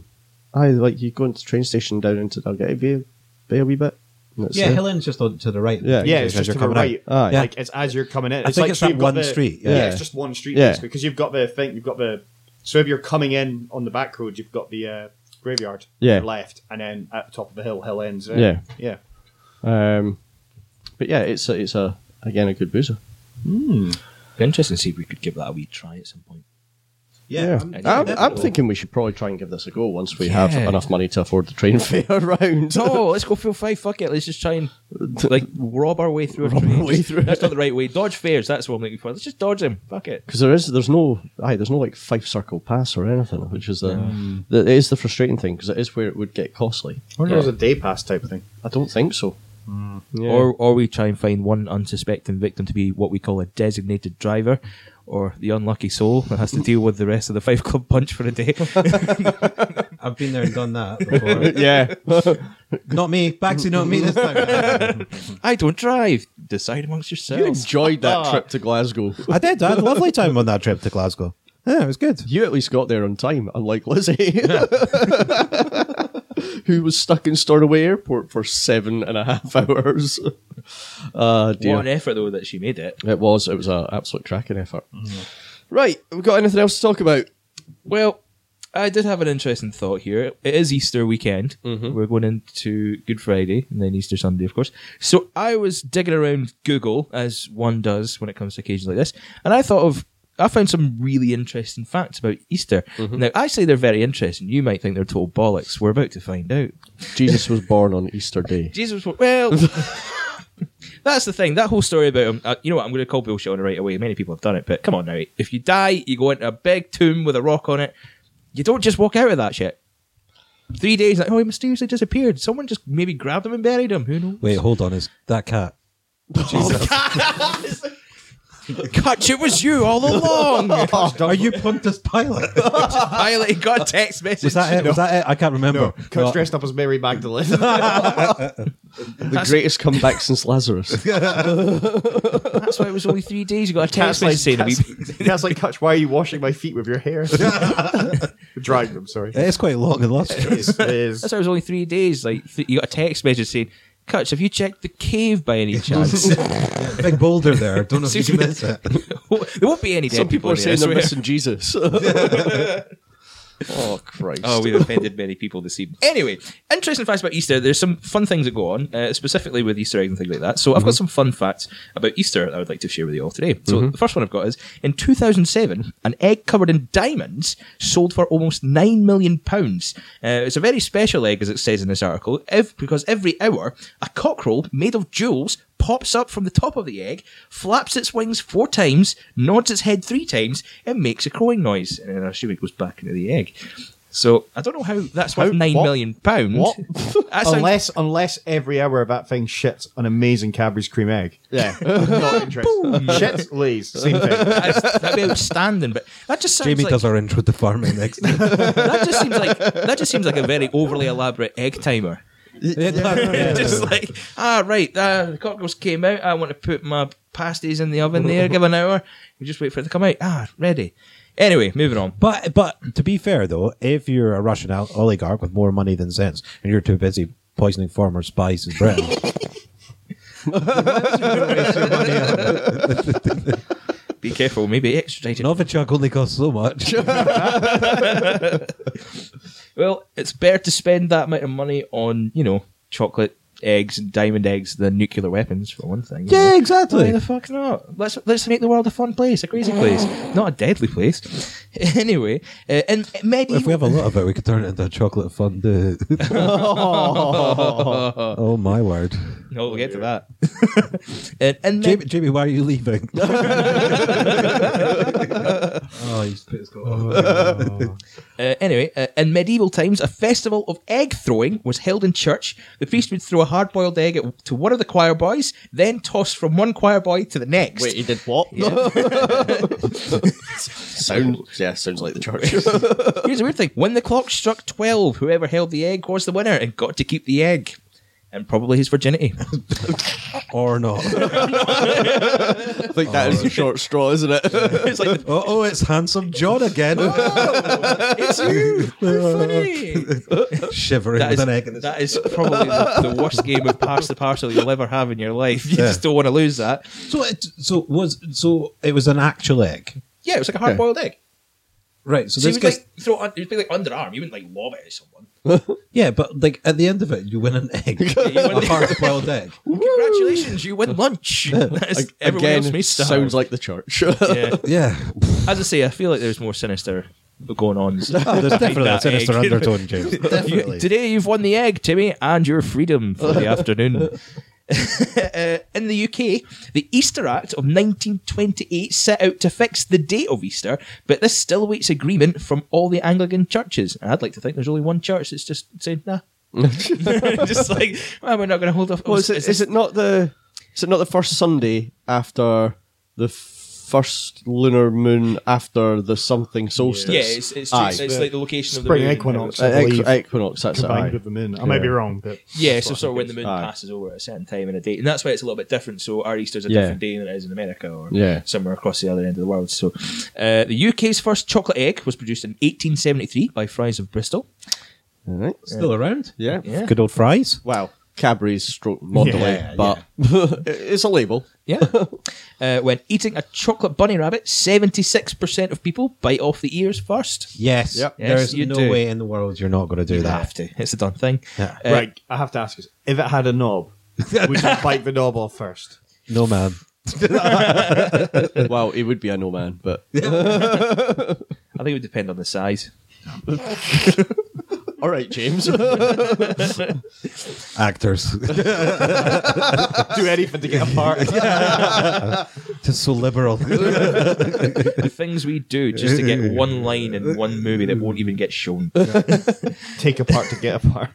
Aye, like you go into the train station down into Dalgety Bay, Bay a wee bit. and that's Yeah, it. Hill End's just on to the right. Yeah. Yeah, As it's just you're to the coming out. right. Aye. Like it's as you're coming in. I It's think like it's so that you've got one the- street, Yeah. yeah. it's just one street Yeah. basically because you've got the thing. You've got the. So if you're coming in on the back road, you've got the uh, graveyard. Yeah. To the left, and then at the top of the hill, Hill Ends. there. Yeah. yeah. Um, but yeah, it's a, it's a again a good boozer. Be interesting to see if we could give that a wee try at some point. Yeah, I'm, I'm- I'm, definitely. thinking we should probably try and give this a go once we have Yeah. enough money to afford the train fare around. Oh, let's go full five. Fuck it. Let's just try and like rob our way through. A train. way through That's not the right way. Dodge fares. That's what I'm looking for. Let's just dodge them. Fuck it. Because there is, there's no, aye, there's no like five circle pass or anything, which is the, the it is the frustrating thing because it is where it would get costly. I wonder if there's a day pass type thing. I don't think so. Yeah. Or, or we try and find one unsuspecting victim to be what we call a designated driver, or the unlucky soul that has to deal with the rest of the Five Club bunch for a day. I've been there and done that before. yeah, Not me. Baxi, not me this time. I don't drive. Decide amongst you yourselves. enjoyed that trip to Glasgow. I did. I had a lovely time on that trip to Glasgow. Yeah, it was good. You at least got there on time, unlike Lizzie, who was stuck in Stornoway Airport for seven and a half hours. Uh, dear. What an effort, though, that she made it. It was. It was an absolute cracking effort. Right, we got anything else to talk about? Well, I did have an interesting thought here. It is Easter weekend. We're going into Good Friday and then Easter Sunday, of course. So I was digging around Google, as one does when it comes to occasions like this, and I thought of, I found some really interesting facts about Easter. Now, I say they're very interesting. You might think they're total bollocks. We're about to find out. Jesus was born on Easter Day. Jesus, was- well, that's the thing. That whole story about him. Uh, you know what? I'm going to call bullshit on it right away. Many people have done it, but come on now. If you die, you go into a big tomb with a rock on it. You don't just walk out of that shit. Three days, like, oh, he mysteriously disappeared. Someone just maybe grabbed him and buried him. Who knows? Wait, hold on. Is that cat? Kutch, it was you all along. Are you Pontius Pilate? Pilate got a text message. Was that it? Was that it? I can't remember. Kut's No. dressed up as Mary Magdalene. The greatest comeback since Lazarus. That's why it was only three days. You got a text message saying Cat's, we- Cat's like, Kutch, why are you washing my feet with your hair? Drying them, sorry. It is quite long and It lustrous. is. It is. That's why it was only three days. Like th- you got a text message saying, Kutch, have you checked the cave by any chance? Big boulder there. Don't know if you can miss it. There won't be any dead Some people are in there, saying I they're swear. missing Jesus. Oh, Christ. Oh, we've offended many people this evening. Anyway, interesting facts about Easter. There's some fun things that go on, uh, specifically with Easter eggs and things like that. So I've got some fun facts about Easter that I would like to share with you all today. So the first one I've got is, in two thousand seven, an egg covered in diamonds sold for almost nine million pounds. Uh, it's a very special egg, as it says in this article, ev- because every hour, a cockerel made of jewels pops up from the top of the egg, flaps its wings four times, nods its head three times, and makes a crowing noise. And then I assume it goes back into the egg. So I don't know how that's worth How- nine what? million pounds. What? That sounds- Unless, unless every hour that thing shits an amazing Cadbury's cream egg. Yeah. Not interested. Shits, lays, same thing. that's- that'd be outstanding. But that just sounds Jamie like does our intro to farming next time. that just seems like that just seems like a very overly elaborate egg timer. Just like, ah, right, uh, the cockles came out. I want to put my pasties in the oven there. Give an hour. You just wait for it to come out. Ah, ready. Anyway, moving on. But but to be fair though, if you're a Russian ol- oligarch with more money than sense, and you're too busy poisoning farmers' spice and bread, Be careful. Maybe extradited. Novichok only costs so much. Well, it's better to spend that amount of money on, you know, chocolate eggs and diamond eggs than nuclear weapons, for one thing. you Yeah, know. exactly. Why the fuck not? Let's let's make the world a fun place, a crazy place, not a deadly place. Anyway, uh, in medieval, If we have a lot of it, we could turn it into a chocolate fondue. Oh my word, no, we'll get to that. in, in med- Jamie, Jamie, why are you leaving? Oh, he's put his coat on. Uh, anyway, uh, in medieval times, a festival of egg throwing was held in church. The priest would throw a hard-boiled egg at, to one of the choir boys, then toss from one choir boy to the next. Wait, he did what? Sounds, yeah, sounds like the church. Here's the weird thing. When the clock struck twelve, whoever held the egg was the winner and got to keep the egg. and probably his virginity. Or not. I think that is the short straw, isn't it? It's like, the, Oh, oh, it's Handsome John again. it's you. How funny. Shivering That with is, an egg in his that is probably the, the worst game of pass the parcel you'll ever have in your life. You Yeah. just don't want to lose that. So it so was so it was an actual egg. Yeah, it was like a hard boiled egg. Right. So, So this you would gets like throw it, on- it'd be like underarm. You wouldn't like lob it at someone. yeah, but like at the end of it, you win an egg, you win a the- hard boiled egg. Congratulations, you win lunch. That's- everyone Again, else may starve. sounds like the church. Yeah. Yeah, As I say, I feel like there's more sinister going on. there's definitely a that sinister egg. undertone, James. Definitely. You- today you've won the egg, Timmy, and your freedom for the afternoon. uh, in the U K, the Easter Act of nineteen twenty-eight set out to fix the date of Easter, but this still awaits agreement from all the Anglican churches. And I'd like to think there's only one church that's just saying, nah. Just like, well, we're not going to hold off. Well, is, it, Is is this- it not the is it not the first Sunday after the first lunar moon after the something solstice? Yeah, it's, it's, Aye. it's, it's like the location of the Spring moon. equinox. Uh, I equ- believe, equinox. That's it. combined aye. with the moon. I might be Yeah. wrong, but Yeah, that's so what I sort of think when it the is. moon Aye. passes over at a certain time and a date, and that's why it's a little bit different. So our Easter's a Yeah. different day than it is in America or Yeah. somewhere across the other end of the world. So, uh, the U K's first chocolate egg was produced in eighteen seventy-three by Fry's of Bristol. All right. Still around. Yeah. Yeah, Good old fries. Wow. Cadbury's stroke Mondelez, Yeah, but it's a label. yeah. uh, when eating a chocolate bunny rabbit, seventy-six percent of people bite off the ears first. Yes. Yep. Yes, There's you no do. way in the world you're not going to do You that. have to. It's a done thing. Yeah. Uh, Right, I have to ask you: if it had a knob, would you bite the knob off first? No, man. Well, it would be a no man, but I think it would depend on the size. all right, James. Actors. Do anything to get a part. Just so liberal. The things we do just to get one line in one movie that won't even get shown. Take a part to get a part.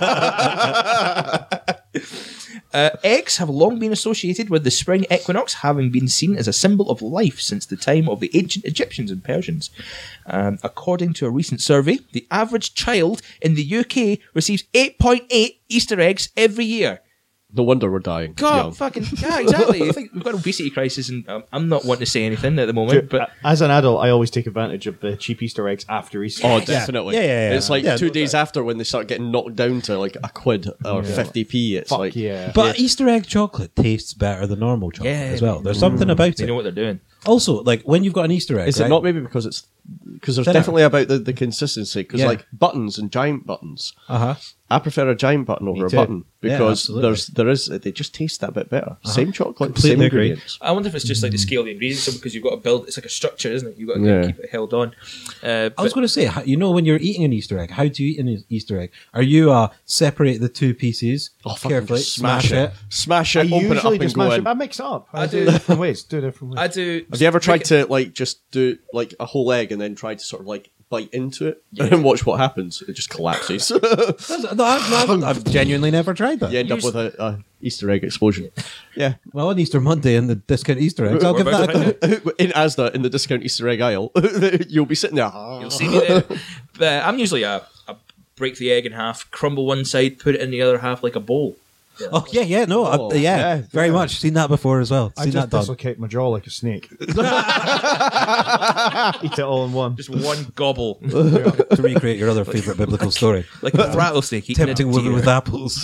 Uh, eggs have long been associated with the spring equinox, having been seen as a symbol of life since the time of the ancient Egyptians and Persians. Um, according to a recent survey, the average child in the U K receives eight point eight Easter eggs every year. No wonder we're dying. God, young. fucking, yeah, exactly. I think we've got an obesity crisis, and um, I'm not wanting to say anything at the moment, but As an adult, I always take advantage of the cheap Easter eggs after Easter. Oh, definitely. Yeah, yeah, yeah. It's like Yeah, two no days after when they start getting knocked down to like a quid or fifty p. It's Fuck like, yeah. But Easter egg chocolate tastes better than normal chocolate Yeah. as well. There's something about they it. know what they're doing. Also, like when you've got an Easter egg, is right? it not maybe because it's because there's Thinner. definitely about the, the consistency because Yeah. like buttons and giant buttons. Uh huh. I prefer a giant button over a too. button Yeah, because absolutely. there's there is they just taste that bit better. Same chocolate, Completely same agree. ingredients. I wonder if it's just like the scale of the ingredients, so because you've got to build. It's like a structure, isn't it? You've got to Yeah. keep it held on. Uh, I was but- going to say, how- you know, when you're eating an Easter egg, how do you eat an Easter egg? Are you uh separate the two pieces Oh, fucking carefully, just smash, it. smash I it, open it up usually and just go smash in. it. I mix it up. I, I do do- different ways. Do different ways. I do. Have you ever tried break to like just do like a whole egg and then try to sort of like bite into it and watch what happens? It just collapses. That's- no, I've, I've, I've genuinely never tried that. You end up with a, a Easter egg explosion. Yeah. Well, on Easter Monday in the discount Easter eggs, I'll We're give about that a to go. In Asda, in the discount Easter egg aisle, you'll be sitting there. You'll see me there. But I'm usually a, a break the egg in half, crumble one side, put it in the other half like a bowl. Oh yeah, yeah, no, I- Oh, yeah, yeah, very yeah. much seen that before as well. I Seen just that done. dislocate my jaw like a snake. Eat it all in one. Just one gobble, to recreate your other favourite biblical story. like a rattlesnake eating Tempting a women deer. with apples.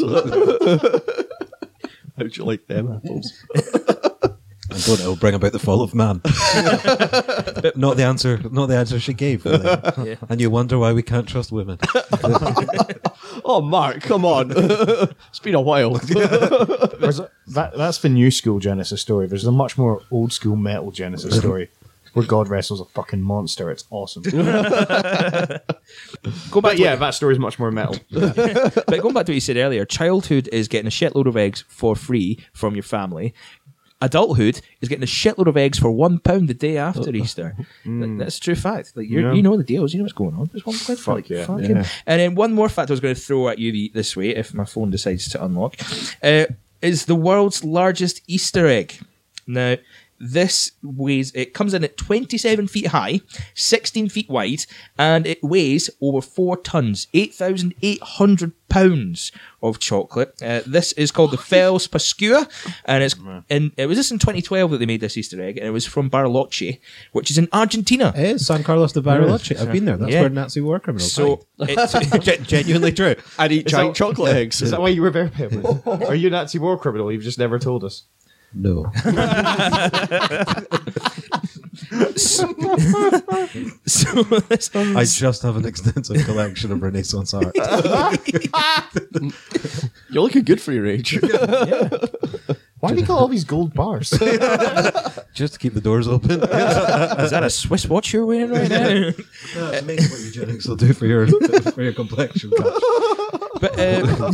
How'd you like them apples? And don't it'll bring about the fall of man. not the answer. Not the answer she gave. Really. Yeah. And you wonder why we can't trust women. Oh, Mark, come on. It's been a while. There's a, that, that's the new school Genesis story. There's a much more old school metal Genesis story where God wrestles a fucking monster. It's awesome. Go back But to yeah, what, that story is much more metal. but going back to what you said earlier, childhood is getting a shitload of eggs for free from your family. Adulthood is getting a shitload of eggs for one pound the day after Easter. That- That's a true fact. Like you, Yeah. you know the deals. You know what's going on. There's one quid for like yeah. fucking. Yeah. And then one more fact I was going to throw at you the- this way, if my phone decides to unlock, uh, is the world's largest Easter egg. Now, This weighs, it comes in at twenty-seven feet high, sixteen feet wide, and it weighs over four tons, eight thousand eight hundred pounds of chocolate. Uh, this is called the Fels Pascua, and it's in, it was this in twenty twelve that they made this Easter egg, and it was from Bariloche, which is in Argentina. It is San Carlos de Bariloche. I've been there. That's Yeah. where Nazi war criminals So, it's, hide. Gen- genuinely true. I'd eat giant chocolate eggs. Is that why you were there, Pebble? Are you a Nazi war criminal? You've just never told us. No. so, this, I just have an extensive collection of Renaissance art. You're looking good for your age. Why do you got all these gold bars? Just to keep the doors open. is that a Swiss watch you're wearing right now? That's amazing what eugenics will do for your for your complexion. But uh,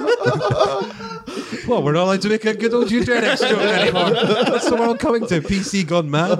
Well, we're not allowed to make a good old eugenics joke anymore. That's the world coming to. P C gone mad.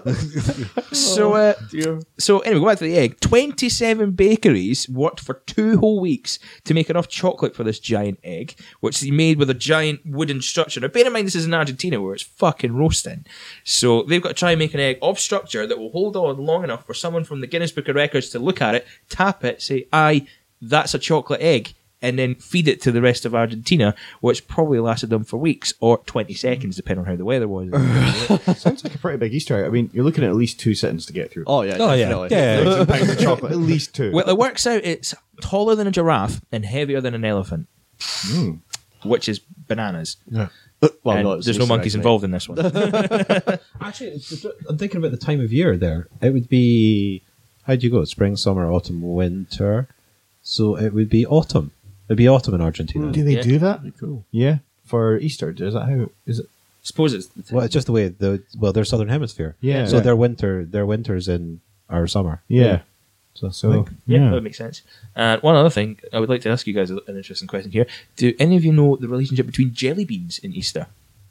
so, uh, so anyway, go back to the egg. twenty-seven bakeries worked for two whole weeks to make enough chocolate for this giant egg, which they made with a giant wooden structure. Now, bear in mind, this is in Argentina where it's fucking roasting. So they've got to try and make an egg of structure that will hold on long enough for someone from the Guinness Book of Records to look at it, tap it, say, aye, that's a chocolate egg, and then feed it to the rest of Argentina, which probably lasted them for weeks or twenty seconds, depending on how the weather was. Sounds like a pretty big Easter egg. I mean, you're looking at at least two sittings to get through. Oh, yeah. Oh, yeah. definitely. Yeah. Two pounds of chocolate, at least two. Well, it works out it's taller than a giraffe and heavier than an elephant, which is bananas. Yeah. Well, And no, it's there's no Easter monkeys egg, mate. involved in this one. Actually, it's, I'm thinking about the time of year there. It would be, how do you go? Spring, summer, autumn, winter. So it would be autumn. It'd be autumn in Argentina. do they Yeah. do that? Cool. Yeah, for Easter. Is that how? Is it? Suppose it's the Well, it's just the way the well, they're southern hemisphere. Yeah. So their winter, their winters in our summer. Yeah. So, So Yeah, yeah. that would make sense. And one other thing, I would like to ask you guys an interesting question here. Do any of you know the relationship between jelly beans and Easter?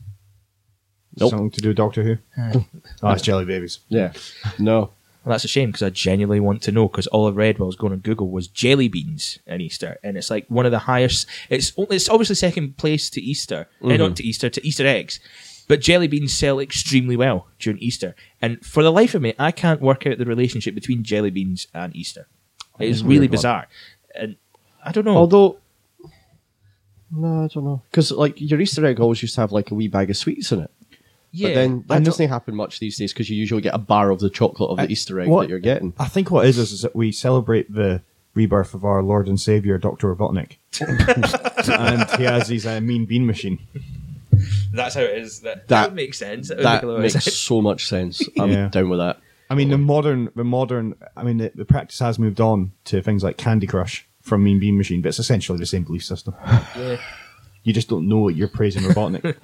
Nope. Something to do with Doctor Who? Oh, it's Jelly Babies. Yeah. No. Well, that's a shame because I genuinely want to know because all I read while I was going on Google was jelly beans and Easter, and it's like one of the highest. It's only, it's obviously second place to Easter, eh, not to Easter to Easter eggs, but jelly beans sell extremely well during Easter. And for the life of me, I can't work out the relationship between jelly beans and Easter. It is That's a really weird one. bizarre, and I don't know. Although, no, I don't know. Because, like, your Easter egg always used to have, like, a wee bag of sweets in it. yeah, But then I that know- doesn't happen much these days because you usually get a bar of the chocolate of the Uh, Easter egg what- that you're getting. I think what it is, is is that we celebrate the rebirth of our Lord and Savior, Doctor Robotnik, and he has his uh, mean bean machine. that's how it is. That, that, That- would make sense. That, would That make a lot of makes sense. so much sense. I'm Yeah. down with that. I mean, the modern, the modern. I mean, the, the practice has moved on to things like Candy Crush from Mean Bean Machine, but it's essentially the same belief system. Yeah. You just don't know it. You're praising Robotnik.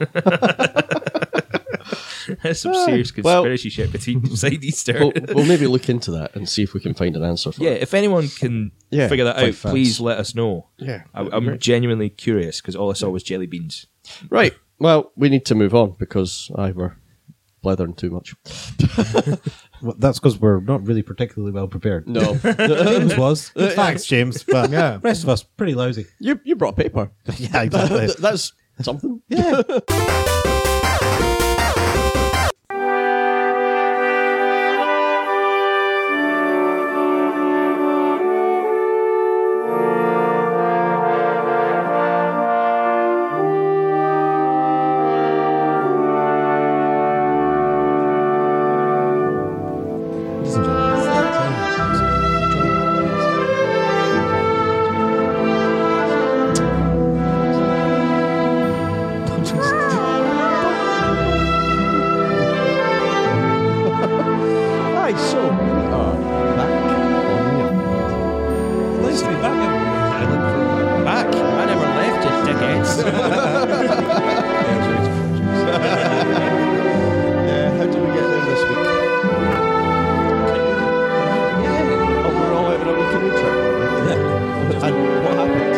There's some serious well- conspiracy shit between beside Easter. We'll, we'll maybe look into that and see if we can find an answer for Yeah, it. if anyone can Yeah, figure that five out, fans. please let us know. Yeah, I, that'd be I'm great. genuinely curious because all I saw was jelly beans. Right. Well, we need to move on because I were blethering too much. Well, that's because we're not really particularly well prepared. No. James was. Thanks, James. But Yeah. rest of us, pretty lousy. you you brought paper. Yeah, exactly. That's something. Yeah. Ladies and gentlemen, it's that time. Hi, so we are back on the island. Nice to be back on the island for a while. Back! I never left, you dickheads. Yeah, how did we get there this week? Yeah. Oh, we're all out on a weekend trip. Yeah. And what happened?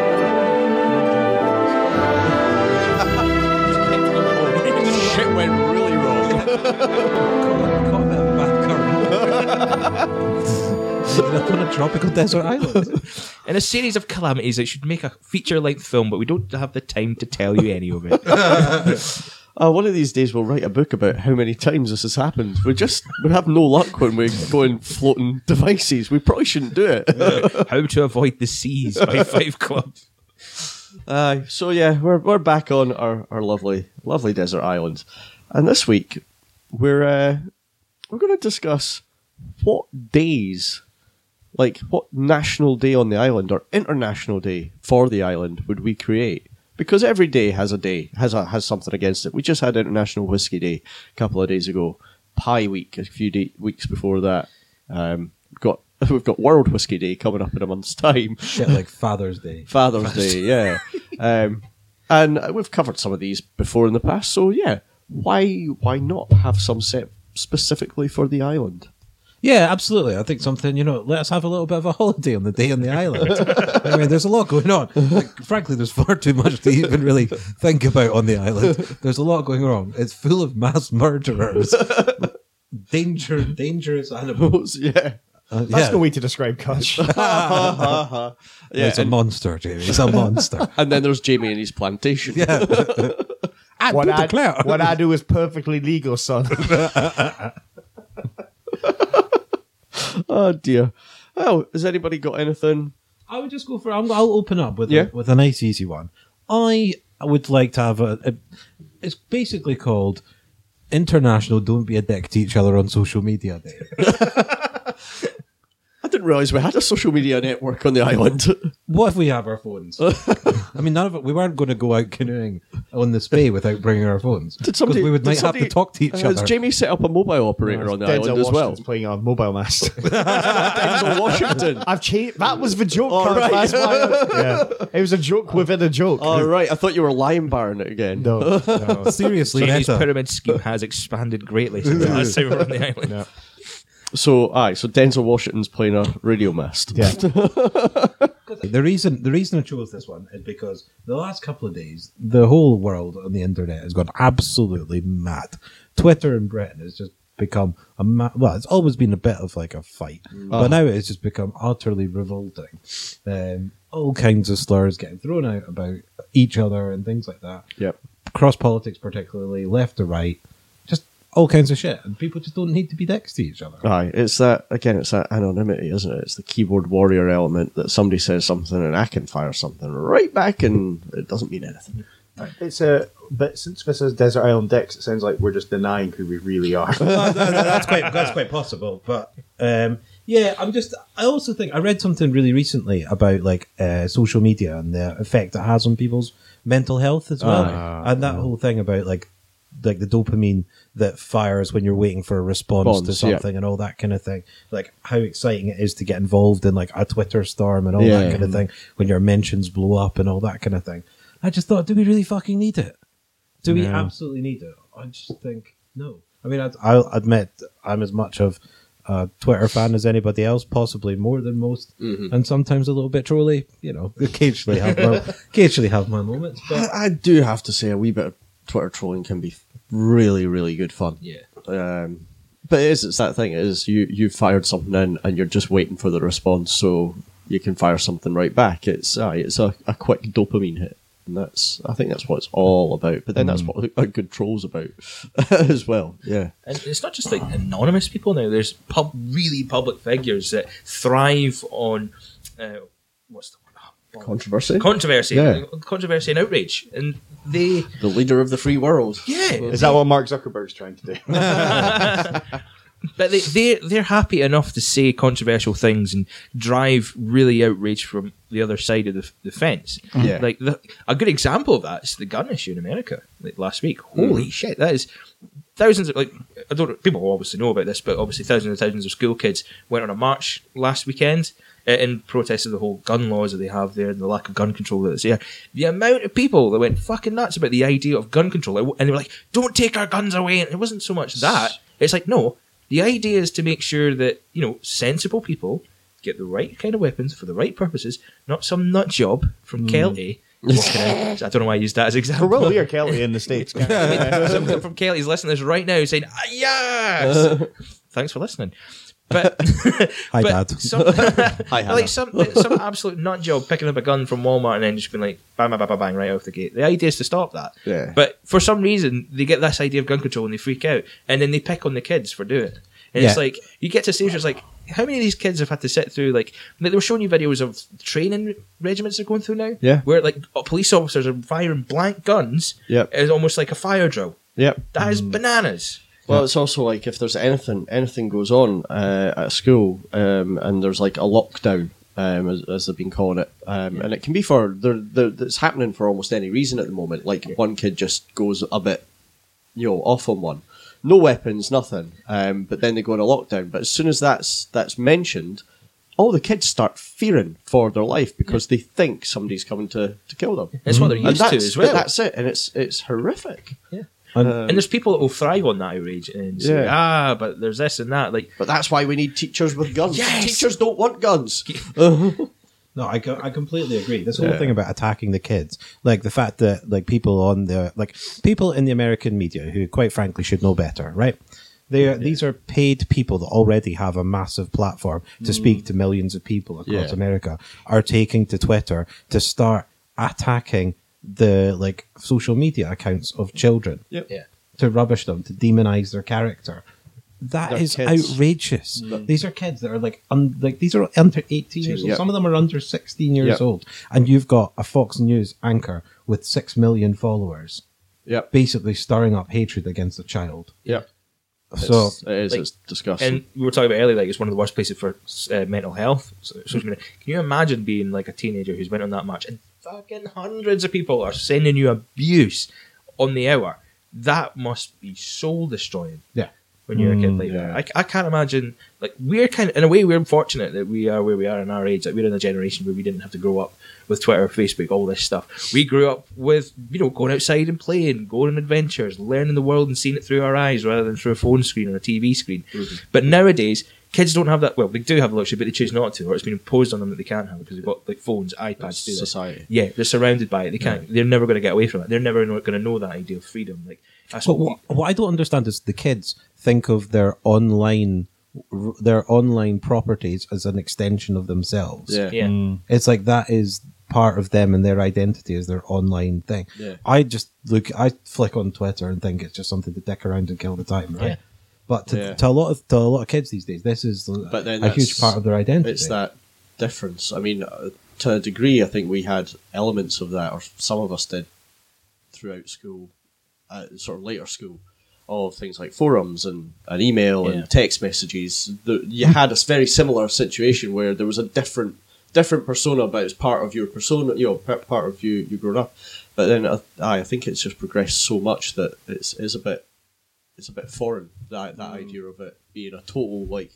Shit went really wrong. Caught, caught a bit of a bad current. Ended up on a tropical desert island. In a series of calamities, it should make a feature-length film, but we don't have the time to tell you any of it. Uh, one of these days we'll write a book about how many times this has happened. We just we have no luck when we go in floating devices. We probably shouldn't do it. How to Avoid the Seas by Five Club. Uh, so yeah, we're we're back on our, our lovely lovely desert island, and this week we're uh, we're going to discuss what days, like what national day on the island or international day for the island would we create? Because every day has a day, has a, has something against it. We just had International Whiskey Day a couple of days ago, Pie Week a few day, weeks before that. Um, we've got we've got World Whiskey Day coming up in a month's time. Shit like Father's Day. Father's Day, yeah. Um, and we've covered some of these before in the past, so yeah, why why not have some set specifically for the island? Yeah, absolutely. I think something, you know, let us have a little bit of a holiday on the day on the island. I mean, there's a lot going on. Like, frankly, there's far too much to even really think about on the island. There's a lot going wrong. It's full of mass murderers, danger, dangerous animals. Yeah. Uh, That's yeah. no way to describe Kush. yeah, It's a and, monster, Jamie. It's a monster. and then there's Jamie and his plantation. Yeah. I what, do I, declare. what I do is perfectly legal, son. Oh dear. Well, has anybody got anything? I would just go for. I'm, I'll open up with Yeah. a, with a nice easy one. I would like to have a, a. It's basically called International Don't Be a Dick to Each Other on Social Media Day. I didn't realise we had a social media network on the island. What if we have our phones? I mean, none of it. We weren't going to go out canoeing on the Spey without bringing our phones. Did somebody? Because we would did might somebody- have to talk to each Has other. Jamie set up a mobile operator on the Denzel island as well? Washington's playing a mobile mast. Denzel Washington. I've changed. That was the joke. All Kush. right. That's why I- yeah, it was a joke within a joke. All right, I thought you were lion barring it again. No. Seriously, Jamie's meta. pyramid scheme has expanded greatly since the last time we were on the island. Yeah. So, aye, so Denzel Washington's playing a radio mast. Yeah. The reason the reason I chose this one is because the last couple of days, the whole world on the internet has gone absolutely mad. Twitter in Britain has just become a ma- well, it's always been a bit of like a fight, but now it's just become utterly revolting. Um, all kinds of slurs getting thrown out about each other and things like that. Yep. Cross politics, particularly left to right, just all kinds of shit, and people just don't need to be dicks to each other. Aye, it's that, again, it's that anonymity, isn't it? It's the keyboard warrior element that somebody says something and I can fire something right back and it doesn't mean anything. It's a. But since this is Desert Island Dicks, it sounds like we're just denying who we really are. Well, that- that- that's quite that's quite possible, but um, yeah, I'm just. I also think I read something really recently about like uh, social media and the effect it has on people's mental health as well, Ah, and that whole thing about like like the dopamine that fires when you're waiting for a response to Response, yeah. something and all that kind of thing. Like how exciting it is to get involved in like a Twitter storm and all Yeah. that kind of thing when your mentions blow up and all that kind of thing. I just thought, do we really fucking need it? Do we No. absolutely need it? I just think no. I mean, I'd, I'll admit I'm as much of a Twitter fan as anybody else, possibly more than most, and sometimes a little bit trolly. You know, occasionally have my, occasionally have my moments, but I, I do have to say a wee bit of Twitter trolling can be really, really good fun. Yeah. Um, but it is, it's that thing, it is you, you've fired something in and you're just waiting for the response so you can fire something right back. It's aye, it's a, a quick dopamine hit. And that's, I think that's what it's all about. But then that's what a good troll's about as well. Yeah. And it's not just like anonymous people now. There's pub- really public figures that thrive on uh, what's the word? Oh, Controversy. Controversy, Yeah. controversy, and outrage, and they, The leader of the free world. yeah, Is that what Mark Zuckerberg's trying to do? but they they they're happy enough to say controversial things and drive really outrage from the other side of the, the fence. Yeah. Like the, a good example of that is the gun issue in America, like last week. Holy shit, that is thousands of like I don't know, people will obviously know about this, but obviously thousands and thousands of school kids went on a march last weekend uh, in protest of the whole gun laws that they have there and the lack of gun control that's there. The amount of people that went fucking nuts about the idea of gun control, and they were like, "Don't take our guns away." And it wasn't so much that; it's like, no, the idea is to make sure that you know sensible people get the right kind of weapons for the right purposes, not some nut job from Kelty. walking out. I don't know why I used that as an example. We're well near Kelty in the States. I mean, someone from Kelly's listening to this right now saying, ah, yes! Thanks for listening. But Hi, but Dad. Some, Hi, Hannah. like some some absolute nut job picking up a gun from Walmart and then just being like bang bang bang bang bang right off the gate. The idea is to stop that. Yeah. But for some reason they get this idea of gun control and they freak out and then they pick on the kids for doing it. And it's Yeah. like you get to a stage where it's like how many of these kids have had to sit through like, like they were showing you videos of training regiments they're going through now. Yeah. Where like police officers are firing blank guns. Yep. It's almost like a fire drill. Yep. That is bananas. Well, it's also like if there's anything anything goes on uh, at a school um, and there's like a lockdown, um, as, as they've been calling it, um, and it can be for they're, they're, it's happening for almost any reason at the moment. Like one kid just goes a bit, you know, off on one, no weapons, nothing, um, but then they go on a lockdown. But as soon as that's that's mentioned, all the kids start fearing for their life because they think somebody's coming to, to kill them. That's what they're And used to that's, as well. but that's it, and it's it's horrific. Yeah. Um, And there's people that will thrive on that outrage and say, Yeah. ah, but there's this and that. Like, But that's why we need teachers with guns. Yes! Teachers don't want guns. No, I, co- I completely agree. This whole Yeah. thing about attacking the kids, like the fact that like people on the like people in the American media who, quite frankly, should know better, right? They are, these are paid people that already have a massive platform to speak to millions of people across Yeah. America. Are taking to Twitter to start attacking the like social media accounts of children Yep. yeah. to rubbish them, to demonize their character. That They're is kids. outrageous. These are kids that are like, un- like these are under eighteen years old. Yep. Some of them are under sixteen years Yep. old, and you've got a Fox News anchor with six million followers, Yep. basically stirring up hatred against a child. Yep. So It's, it is. like- it's disgusting. And we were talking about earlier, like, it's one of the worst places for uh, mental health. So, social media. Can you imagine being like a teenager who's went on that much and fucking hundreds of people are sending you abuse on the hour? That must be soul destroying. yeah, When you're a kid Mm, like yeah. that, I, I can't imagine. Like we're kind of, in a way, we're fortunate that we are where we are in our age. Like we're in a generation where we didn't have to grow up with Twitter, Facebook, all this stuff. We grew up with, you know, going outside and playing, going on adventures, learning the world and seeing it through our eyes rather than through a phone screen or a T V screen. But nowadays, kids don't have that. Well, they do have the luxury, but they choose not to, or it's been imposed on them that they can't have because they've got like phones, iPads, do this. Society. Yeah, they're surrounded by it. They can't. They're never going to get away from it. They're never going to know that idea of freedom. Like that's but what. what, what I don't understand is the kids think of their online, their online properties as an extension of themselves. Yeah. Yeah. It's like that is part of them and their identity is their online thing. Yeah. I just look, I flick on Twitter and think it's just something to dick around and kill the time, right? Yeah. But to, Yeah. to a lot of to a lot of kids these days, this is But then a huge that's- part of their identity. It's that difference. I mean, uh, to a degree, I think we had elements of that, or some of us did, throughout school, uh, sort of later school, of things like forums and, and email Yeah. and text messages. The, you had a very similar situation where there was a different different persona, but it's part of your persona, you know, p- part of you you growing up. But then uh, aye, I think it's just progressed so much that it's is a bit it's a bit foreign, that that idea of it being a total like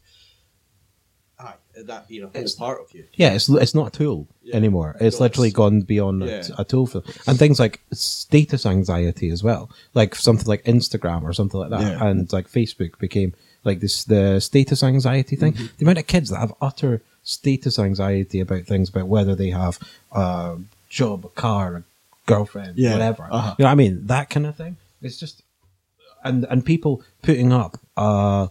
aye, that being a whole part of you. Yeah, it's it's not a tool Yeah. anymore. It's No, literally it's- gone beyond a- Yeah. a, tool for and things like status anxiety as well. Like something like Instagram or something like that, Yeah. and like Facebook became like this the status anxiety thing. Mm-hmm. The amount of kids that have utter status anxiety about things, about whether they have a job, a car, a girlfriend, Yeah. whatever. Uh-huh. You know what I mean? That kind of thing. It's just and and people putting up. Uh,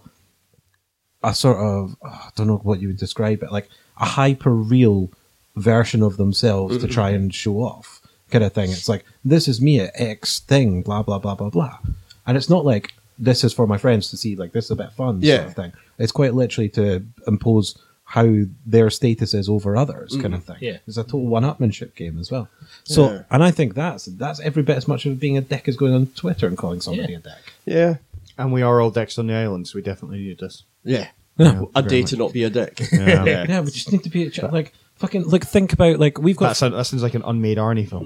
a sort of oh, I don't know what you would describe it, like a hyper real version of themselves to try and show off kind of thing. It's like, this is me at X thing, blah blah blah blah blah, and it's not like this is for my friends to see, like this is a bit fun Yeah. sort of thing. It's quite literally to impose how their status is over others kind of thing. Yeah. It's a total one-upmanship game as well. So Yeah. and I think that's that's every bit as much of being a dick as going on Twitter and calling somebody Yeah. a dick. Yeah. And we are all dicks on the island, so we definitely need this. Yeah. Yeah. A day to not be a dick. Yeah. Yeah, we just need to be like fucking like think about like we've got That, sound, that sounds like an unmade Arnie film.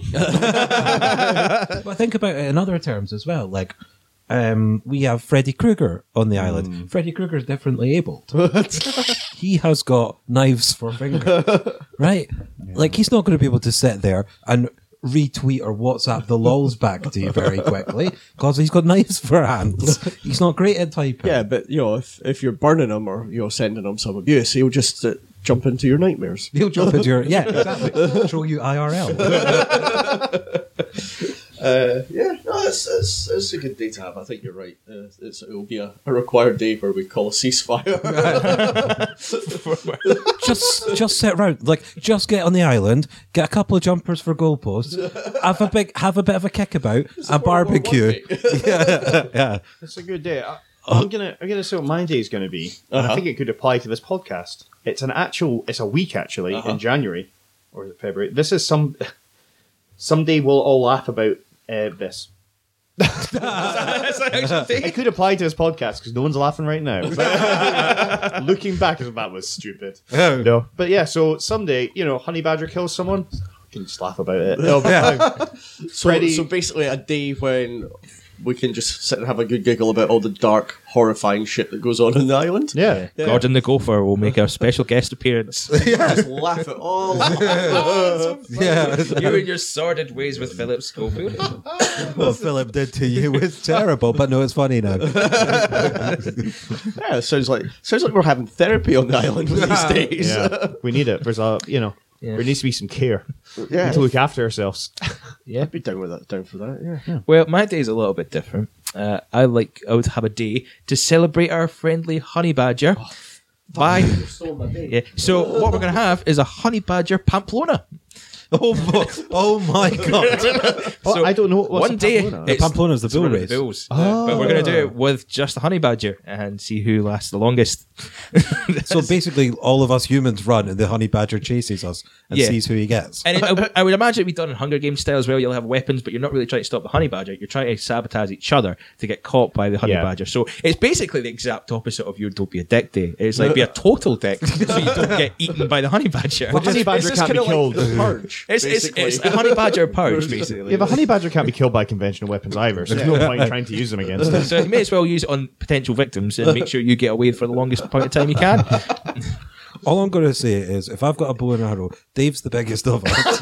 But think about it in other terms as well. Like, um, we have Freddy Krueger on the island. Freddy Krueger is differently abled. He has got knives for fingers, right? Like, he's not going to be able to sit there and retweet or WhatsApp the lols back to you very quickly because he's got knives for hands. He's not great at typing. Yeah, but you know, if if you're burning him or you know sending him some abuse, he'll just uh, jump into your nightmares. He'll jump into your yeah, exactly. Show you I R L. Uh, yeah, no, it's, it's, it's a good day to have. I think you're right. Uh, it's, it will be a, a required day where we call a ceasefire. just just sit around, like just get on the island, get a couple of jumpers for goalposts, have a big, have a bit of a kickabout, a barbecue. yeah, yeah. It's a good day. I, I'm gonna I'm gonna say what my day is gonna be. And Uh-huh. I think it could apply to this podcast. It's an actual. It's a week actually Uh-huh. in January or is it February. This is some. Someday we'll all laugh about uh, this. It could apply to this podcast because no one's laughing right now. Looking back, that was stupid. Oh. No, but yeah. So someday, you know, honey badger kills someone. We can just laugh about it. It'll be Yeah. fine. So, Freddie- so basically, a day when we can just sit and have a good giggle about all the dark, horrifying shit that goes on in the island. Yeah. Yeah. Gordon the Gopher will make a special guest appearance. Just laugh at all. Yeah. You and your sordid ways with Philip Schofield. What Philip did to you was terrible, but no, it's funny now. Yeah, it sounds like sounds like we're having therapy on the island these days. Yeah, we need it. There's a, you know, Yeah. there needs to be some care. Yeah. To look after ourselves. Yeah. I'd be down with that, down for that. Yeah. Well, my day is a little bit different. Uh, I like I would have a day to celebrate our friendly honey badger. By yeah. So what we're going to have is a honey badger Pamplona. Oh, bo- oh my god! Oh, I don't know. What's One a day, Pamplona? it's- Pamplona's the it's bull one of the race. bulls. But we're going to do it with just a honey badger and see who lasts the longest. So basically, all of us humans run, and the honey badger chases us and Yeah. sees who he gets. And it, I, I would imagine it'd be done in Hunger Games style as well. You'll have weapons, but you're not really trying to stop the honey badger. You're trying to sabotage each other to get caught by the honey Yeah. badger. So it's basically the exact opposite of your Don't Be a Dick Day. It's like be a total dick, so you don't get eaten by the honey badger. Well, honey badger This is can't be kinda killed. Like the purge. It's, it's, basically. it's a honey badger purge, basically. Yeah, but honey badger can't be killed by conventional weapons either, so there's no point in trying to use them against it. So you may as well use it on potential victims and make sure you get away for the longest point of time you can. All I'm going to say is, if I've got a bow and arrow, Dave's the biggest of us.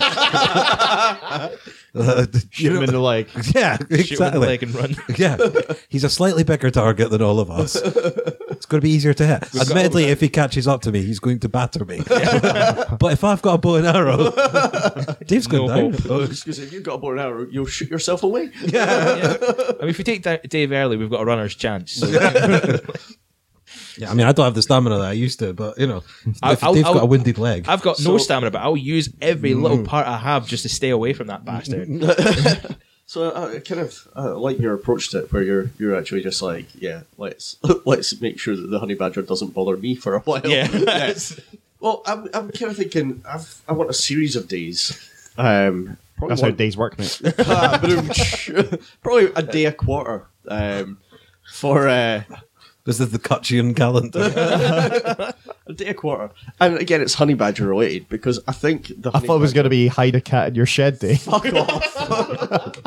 Uh, Shoot him in the leg. yeah, Shoot him in the exactly. leg and run. Yeah, he's a slightly bigger target than all of us. It's going to be easier to hit. Admittedly, if he catches up to me, he's going to batter me. But if I've got a bow and arrow, Dave's going No down. hope. Because if you've got a bow and arrow, you'll shoot yourself away. Yeah. I mean, if we take Da- Dave early, we've got a runner's chance. So. Yeah, I mean, I don't have the stamina that I used to, but you know, I'll- if I'll- Dave's got I'll- a winded leg. I've got no So- stamina, but I'll use every little part I have just to stay away from that bastard. So uh, kind of uh, like your approach to it, where you're you're actually just like, yeah, let's let's make sure that the honey badger doesn't bother me for a while. Yeah. Well, I'm I'm kind of thinking I've I want a series of days. Um, probably That's how one- days work, mate. Ah, ba-dum. Probably a day a quarter. Um, for uh, This is the Cutchian calendar. a day a quarter, and again, it's honey badger related because I think the I honey thought it was badger- going to be hide a cat in your shed day. Fuck off.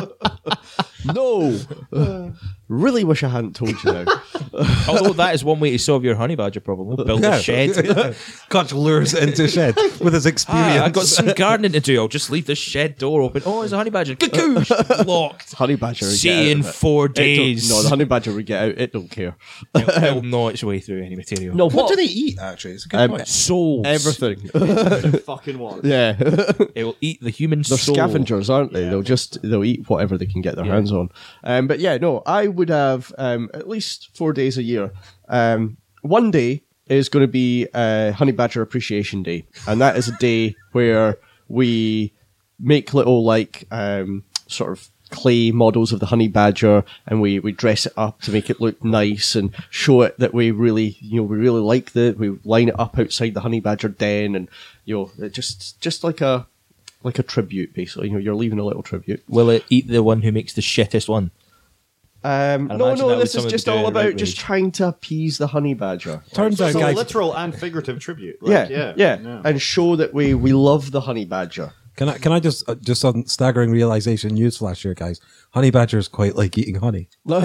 No. Really wish I hadn't told you now. Although that is one way to solve your honey badger problem. We'll build a shed. Cutch lures into a shed with his experience. Ah, I've got some gardening to do. I'll just leave the shed door open. Oh, there's a honey badger. Cuckoo! Locked. Honey badger would See get out you in of it. four It don't- days. No, the honey badger would get out. It don't care. It'll, it'll gnaw its way through any material. No, What do they eat, actually? It's a good Um, point. Souls. everything. Fucking one. Yeah. It will eat the human They're soul. scavengers, aren't they? They'll just they'll eat whatever they can get their Yeah. hands on. Um, but yeah, no, I would have um, at least four days a year. Um, one day is going to be uh, Honey Badger Appreciation Day, and that is a day where we make little like um, sort of clay models of the honey badger, and we, we dress it up to make it look nice and show it that we really you know we really like the we line it up outside the honey badger den, and you know it just just like a like a tribute, basically. You know, you're leaving a little tribute. Will it eat the one who makes the shittest one? Um, I'd no, imagine no, that this was is something just to do all with about outrage. just trying to appease the honey badger. Turns out, So guys, literal and figurative tribute. Yeah, Like, yeah, yeah, and show that we, we love the honey badger. can I can I just uh, just on staggering realization newsflash here, guys? Honey badgers quite like eating honey.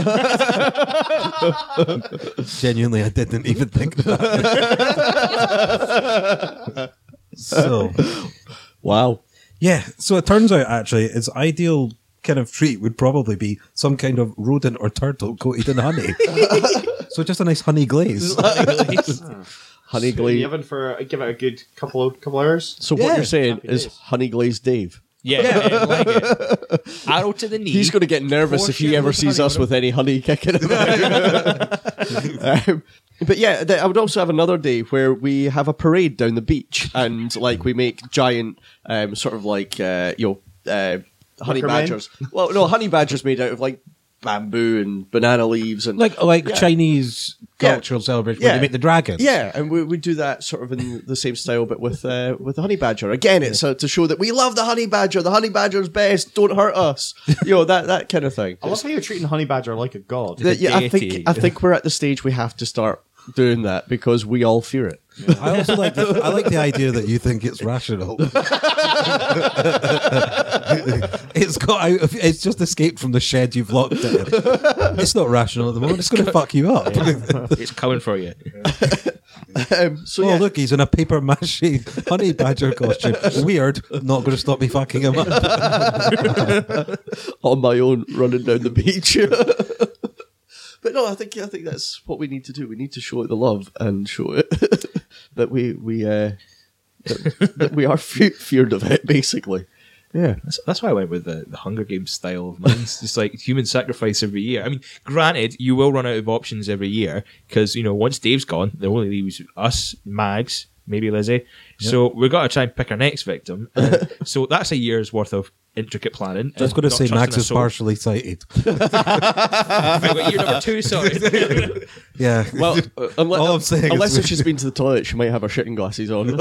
Genuinely, I didn't even think of that. So Wow. yeah, so it turns out actually its ideal kind of treat would probably be some kind of rodent or turtle coated in honey. So just a nice honey glaze. Honey In the glaze. oven for uh, give it a good couple of couple hours. So Yeah. what you're saying Happy is days. honey glazed Dave. Yeah, yeah, leg it. Arrow to the knee. He's going to get nervous if he Four ever shitloads of sees honey us on him. with any honey kicking about. um, but yeah, th- I would also have another day where we have a parade down the beach and like we make giant, um, sort of like uh, you know, uh, honey Wicker men? badgers. Well, no, honey badgers made out of like bamboo and banana leaves and Like like Yeah. Chinese Yeah. cultural celebration where Yeah. they make the dragons. Yeah, and we we do that sort of in the same style, but with uh, with the honey badger. Again, it's uh, to show that we love the honey badger. The honey badger's best. Don't hurt us. You know that that kind of thing. I love how you're treating Honey Badger like a god. That- yeah, I deity. think I think we're at the stage we have to start doing that because we all fear it. I also like the, I like the idea that you think it's rational. It's got out of, it's just escaped from the shed you've locked it in. It's not rational at the moment. It's going to fuck you up. It's coming for you. Um, so Oh, yeah, look, he's in a paper mache honey badger costume. Weird. Not going to stop me fucking him up. on my own, running down the beach. But no, I think I think that's what we need to do. We need to show it the love and show it that we we uh, that, that we are fe- feared of it, basically. Yeah. That's, that's why I went with the, the Hunger Games style of mine. It's just like human sacrifice every year. I mean, granted, you will run out of options every year because, you know, once Dave's gone, there only leaves us, Mags, maybe Lizzie. So we've got to try and pick our next victim. Uh, so that's a year's worth of intricate planning. I was going to Not say trusting Max a is soul. partially sighted. Right, wait, year number two, sorry. Yeah. Well, uh, unless, All I'm saying is unless we- if she's been to the toilet, she might have her shitting glasses on.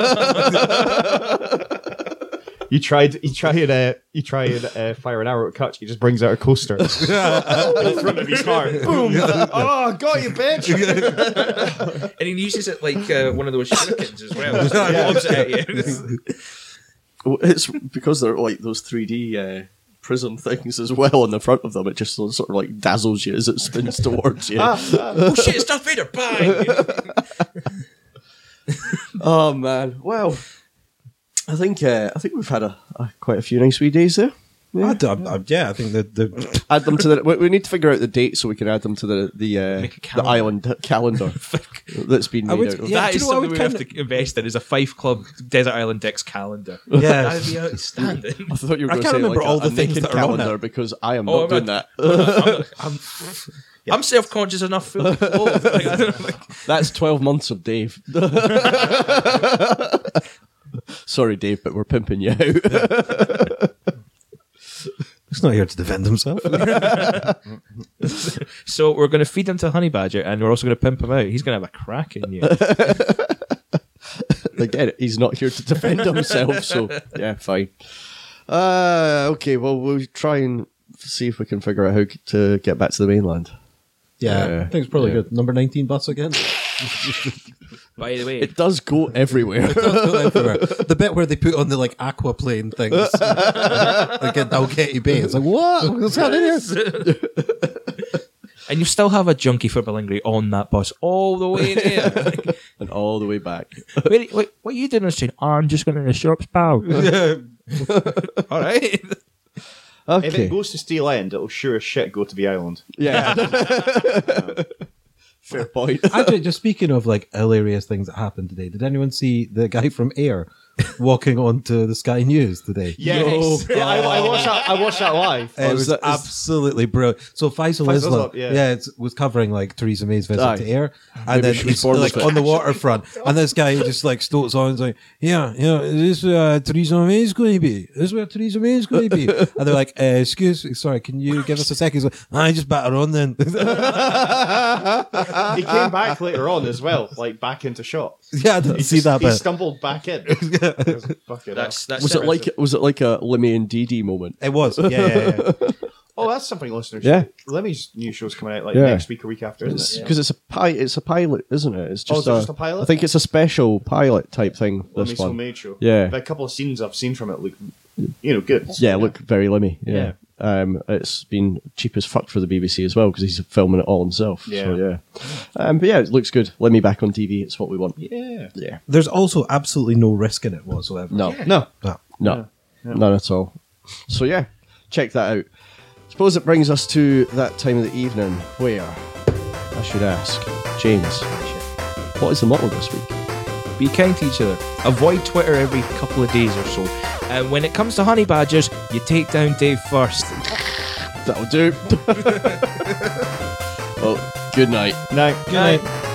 You tried, you try and uh, you try and uh, fire an arrow at Kutch. He just brings out a coaster in front of his heart. Boom! Oh, got you, bitch! And he uses it like uh, one of those shurikens as well. Just lobs it at you. It's because they're like those three D uh, prism things as well on the front of them. It just sort of like dazzles you as it spins towards you. Oh shit, it's Darth Vader, bang! Oh man, well, I think uh, I think we've had a, a quite a few nice wee days there. I, d- I- I- yeah, I think that the Add them to the. We, we need to figure out the date so we can add them to the the uh, Make a the calendar. island calendar that's been I made would- out of. yeah. That do is you know what I something would we have kinda- to invest in, is a Fife Club Desert Island Dicks calendar. Yeah. That would be outstanding. I thought you were I going to can't say remember like all a, the a things naked that are on calendar it. because I am Oh, not doing I'm that. I'm, I'm, I'm self-conscious enough for like, I don't know, like, That's twelve months of Dave. Sorry, Dave, but we're pimping you out. he's not here to defend himself. so we're going to feed him to Honey Badger, and we're also going to pimp him out. He's going to have a crack in you. Again, he's not here to defend himself, so yeah, fine. Uh, okay, well, we'll try and see if we can figure out how to get back to the mainland. Yeah, Yeah. I think it's probably Yeah. good. Number nineteen bus again. By the way, It does go everywhere. Everywhere. The bit where they put on the like aquaplane things, like at Dalgety Bay. It's like, what? What's happening here? and you still have a junkie for Balingry on that bus all the way there. Like, And all the way back. wait, wait, what are you doing on the train? Oh, I'm just going to the shop's pal. all right. If it Okay. goes to Steel End, it'll sure as shit go to the island. Yeah. Fair point. Actually, just speaking of like hilarious things that happened today, did anyone see the guy from Air walking onto the Sky News today? Yes. Yeah, I, I watched that. I watched that live. It was is that- is- absolutely brilliant. So Faisal, Faisal Islam, Islam, yeah. yeah, it was covering like Theresa May's visit Aye. to Air, Maybe and then she was he's born like with it. on the waterfront, and this guy just like stoats on, and like, yeah, yeah, this is where Theresa May is going to be. This is where Theresa May is going to be. And they're like, uh, excuse, sorry, can you give us a second? He's like, I just batter on then. He came back later on as well, like back into shot. yeah, I didn't He see just- that He bit. stumbled back in. Fucking That's, that's Was it like was it like a Lemmy and Dee Dee moment? It was, yeah, yeah, yeah. Oh, that's something listeners. Yeah. Lemmy's new show's coming out like Yeah. next week or week after, isn't it? Because it's a pi- it's a pilot, isn't it? It's Oh, just, is it a, just a pilot? I think it's a special pilot type thing. This Lemmy's one. Homemade show. Yeah. But a couple of scenes I've seen from it look, you know, good. Yeah, look very Lemmy. Yeah. Um, it's been cheap as fuck for the B B C as well because he's filming it all himself. Yeah. So, yeah. Um, but yeah, it looks good. Lemmy back on T V. It's what we want. Yeah. Yeah. There's also absolutely no risk in it whatsoever. No. No. No. No. None at all. So yeah, check that out. Suppose it brings us to that time of the evening where I should ask James, what is the motto this week? Be kind to each other. Avoid Twitter every couple of days or so. And when it comes to honey badgers, you take down Dave first. That'll do. Well, good night. Night. Good night.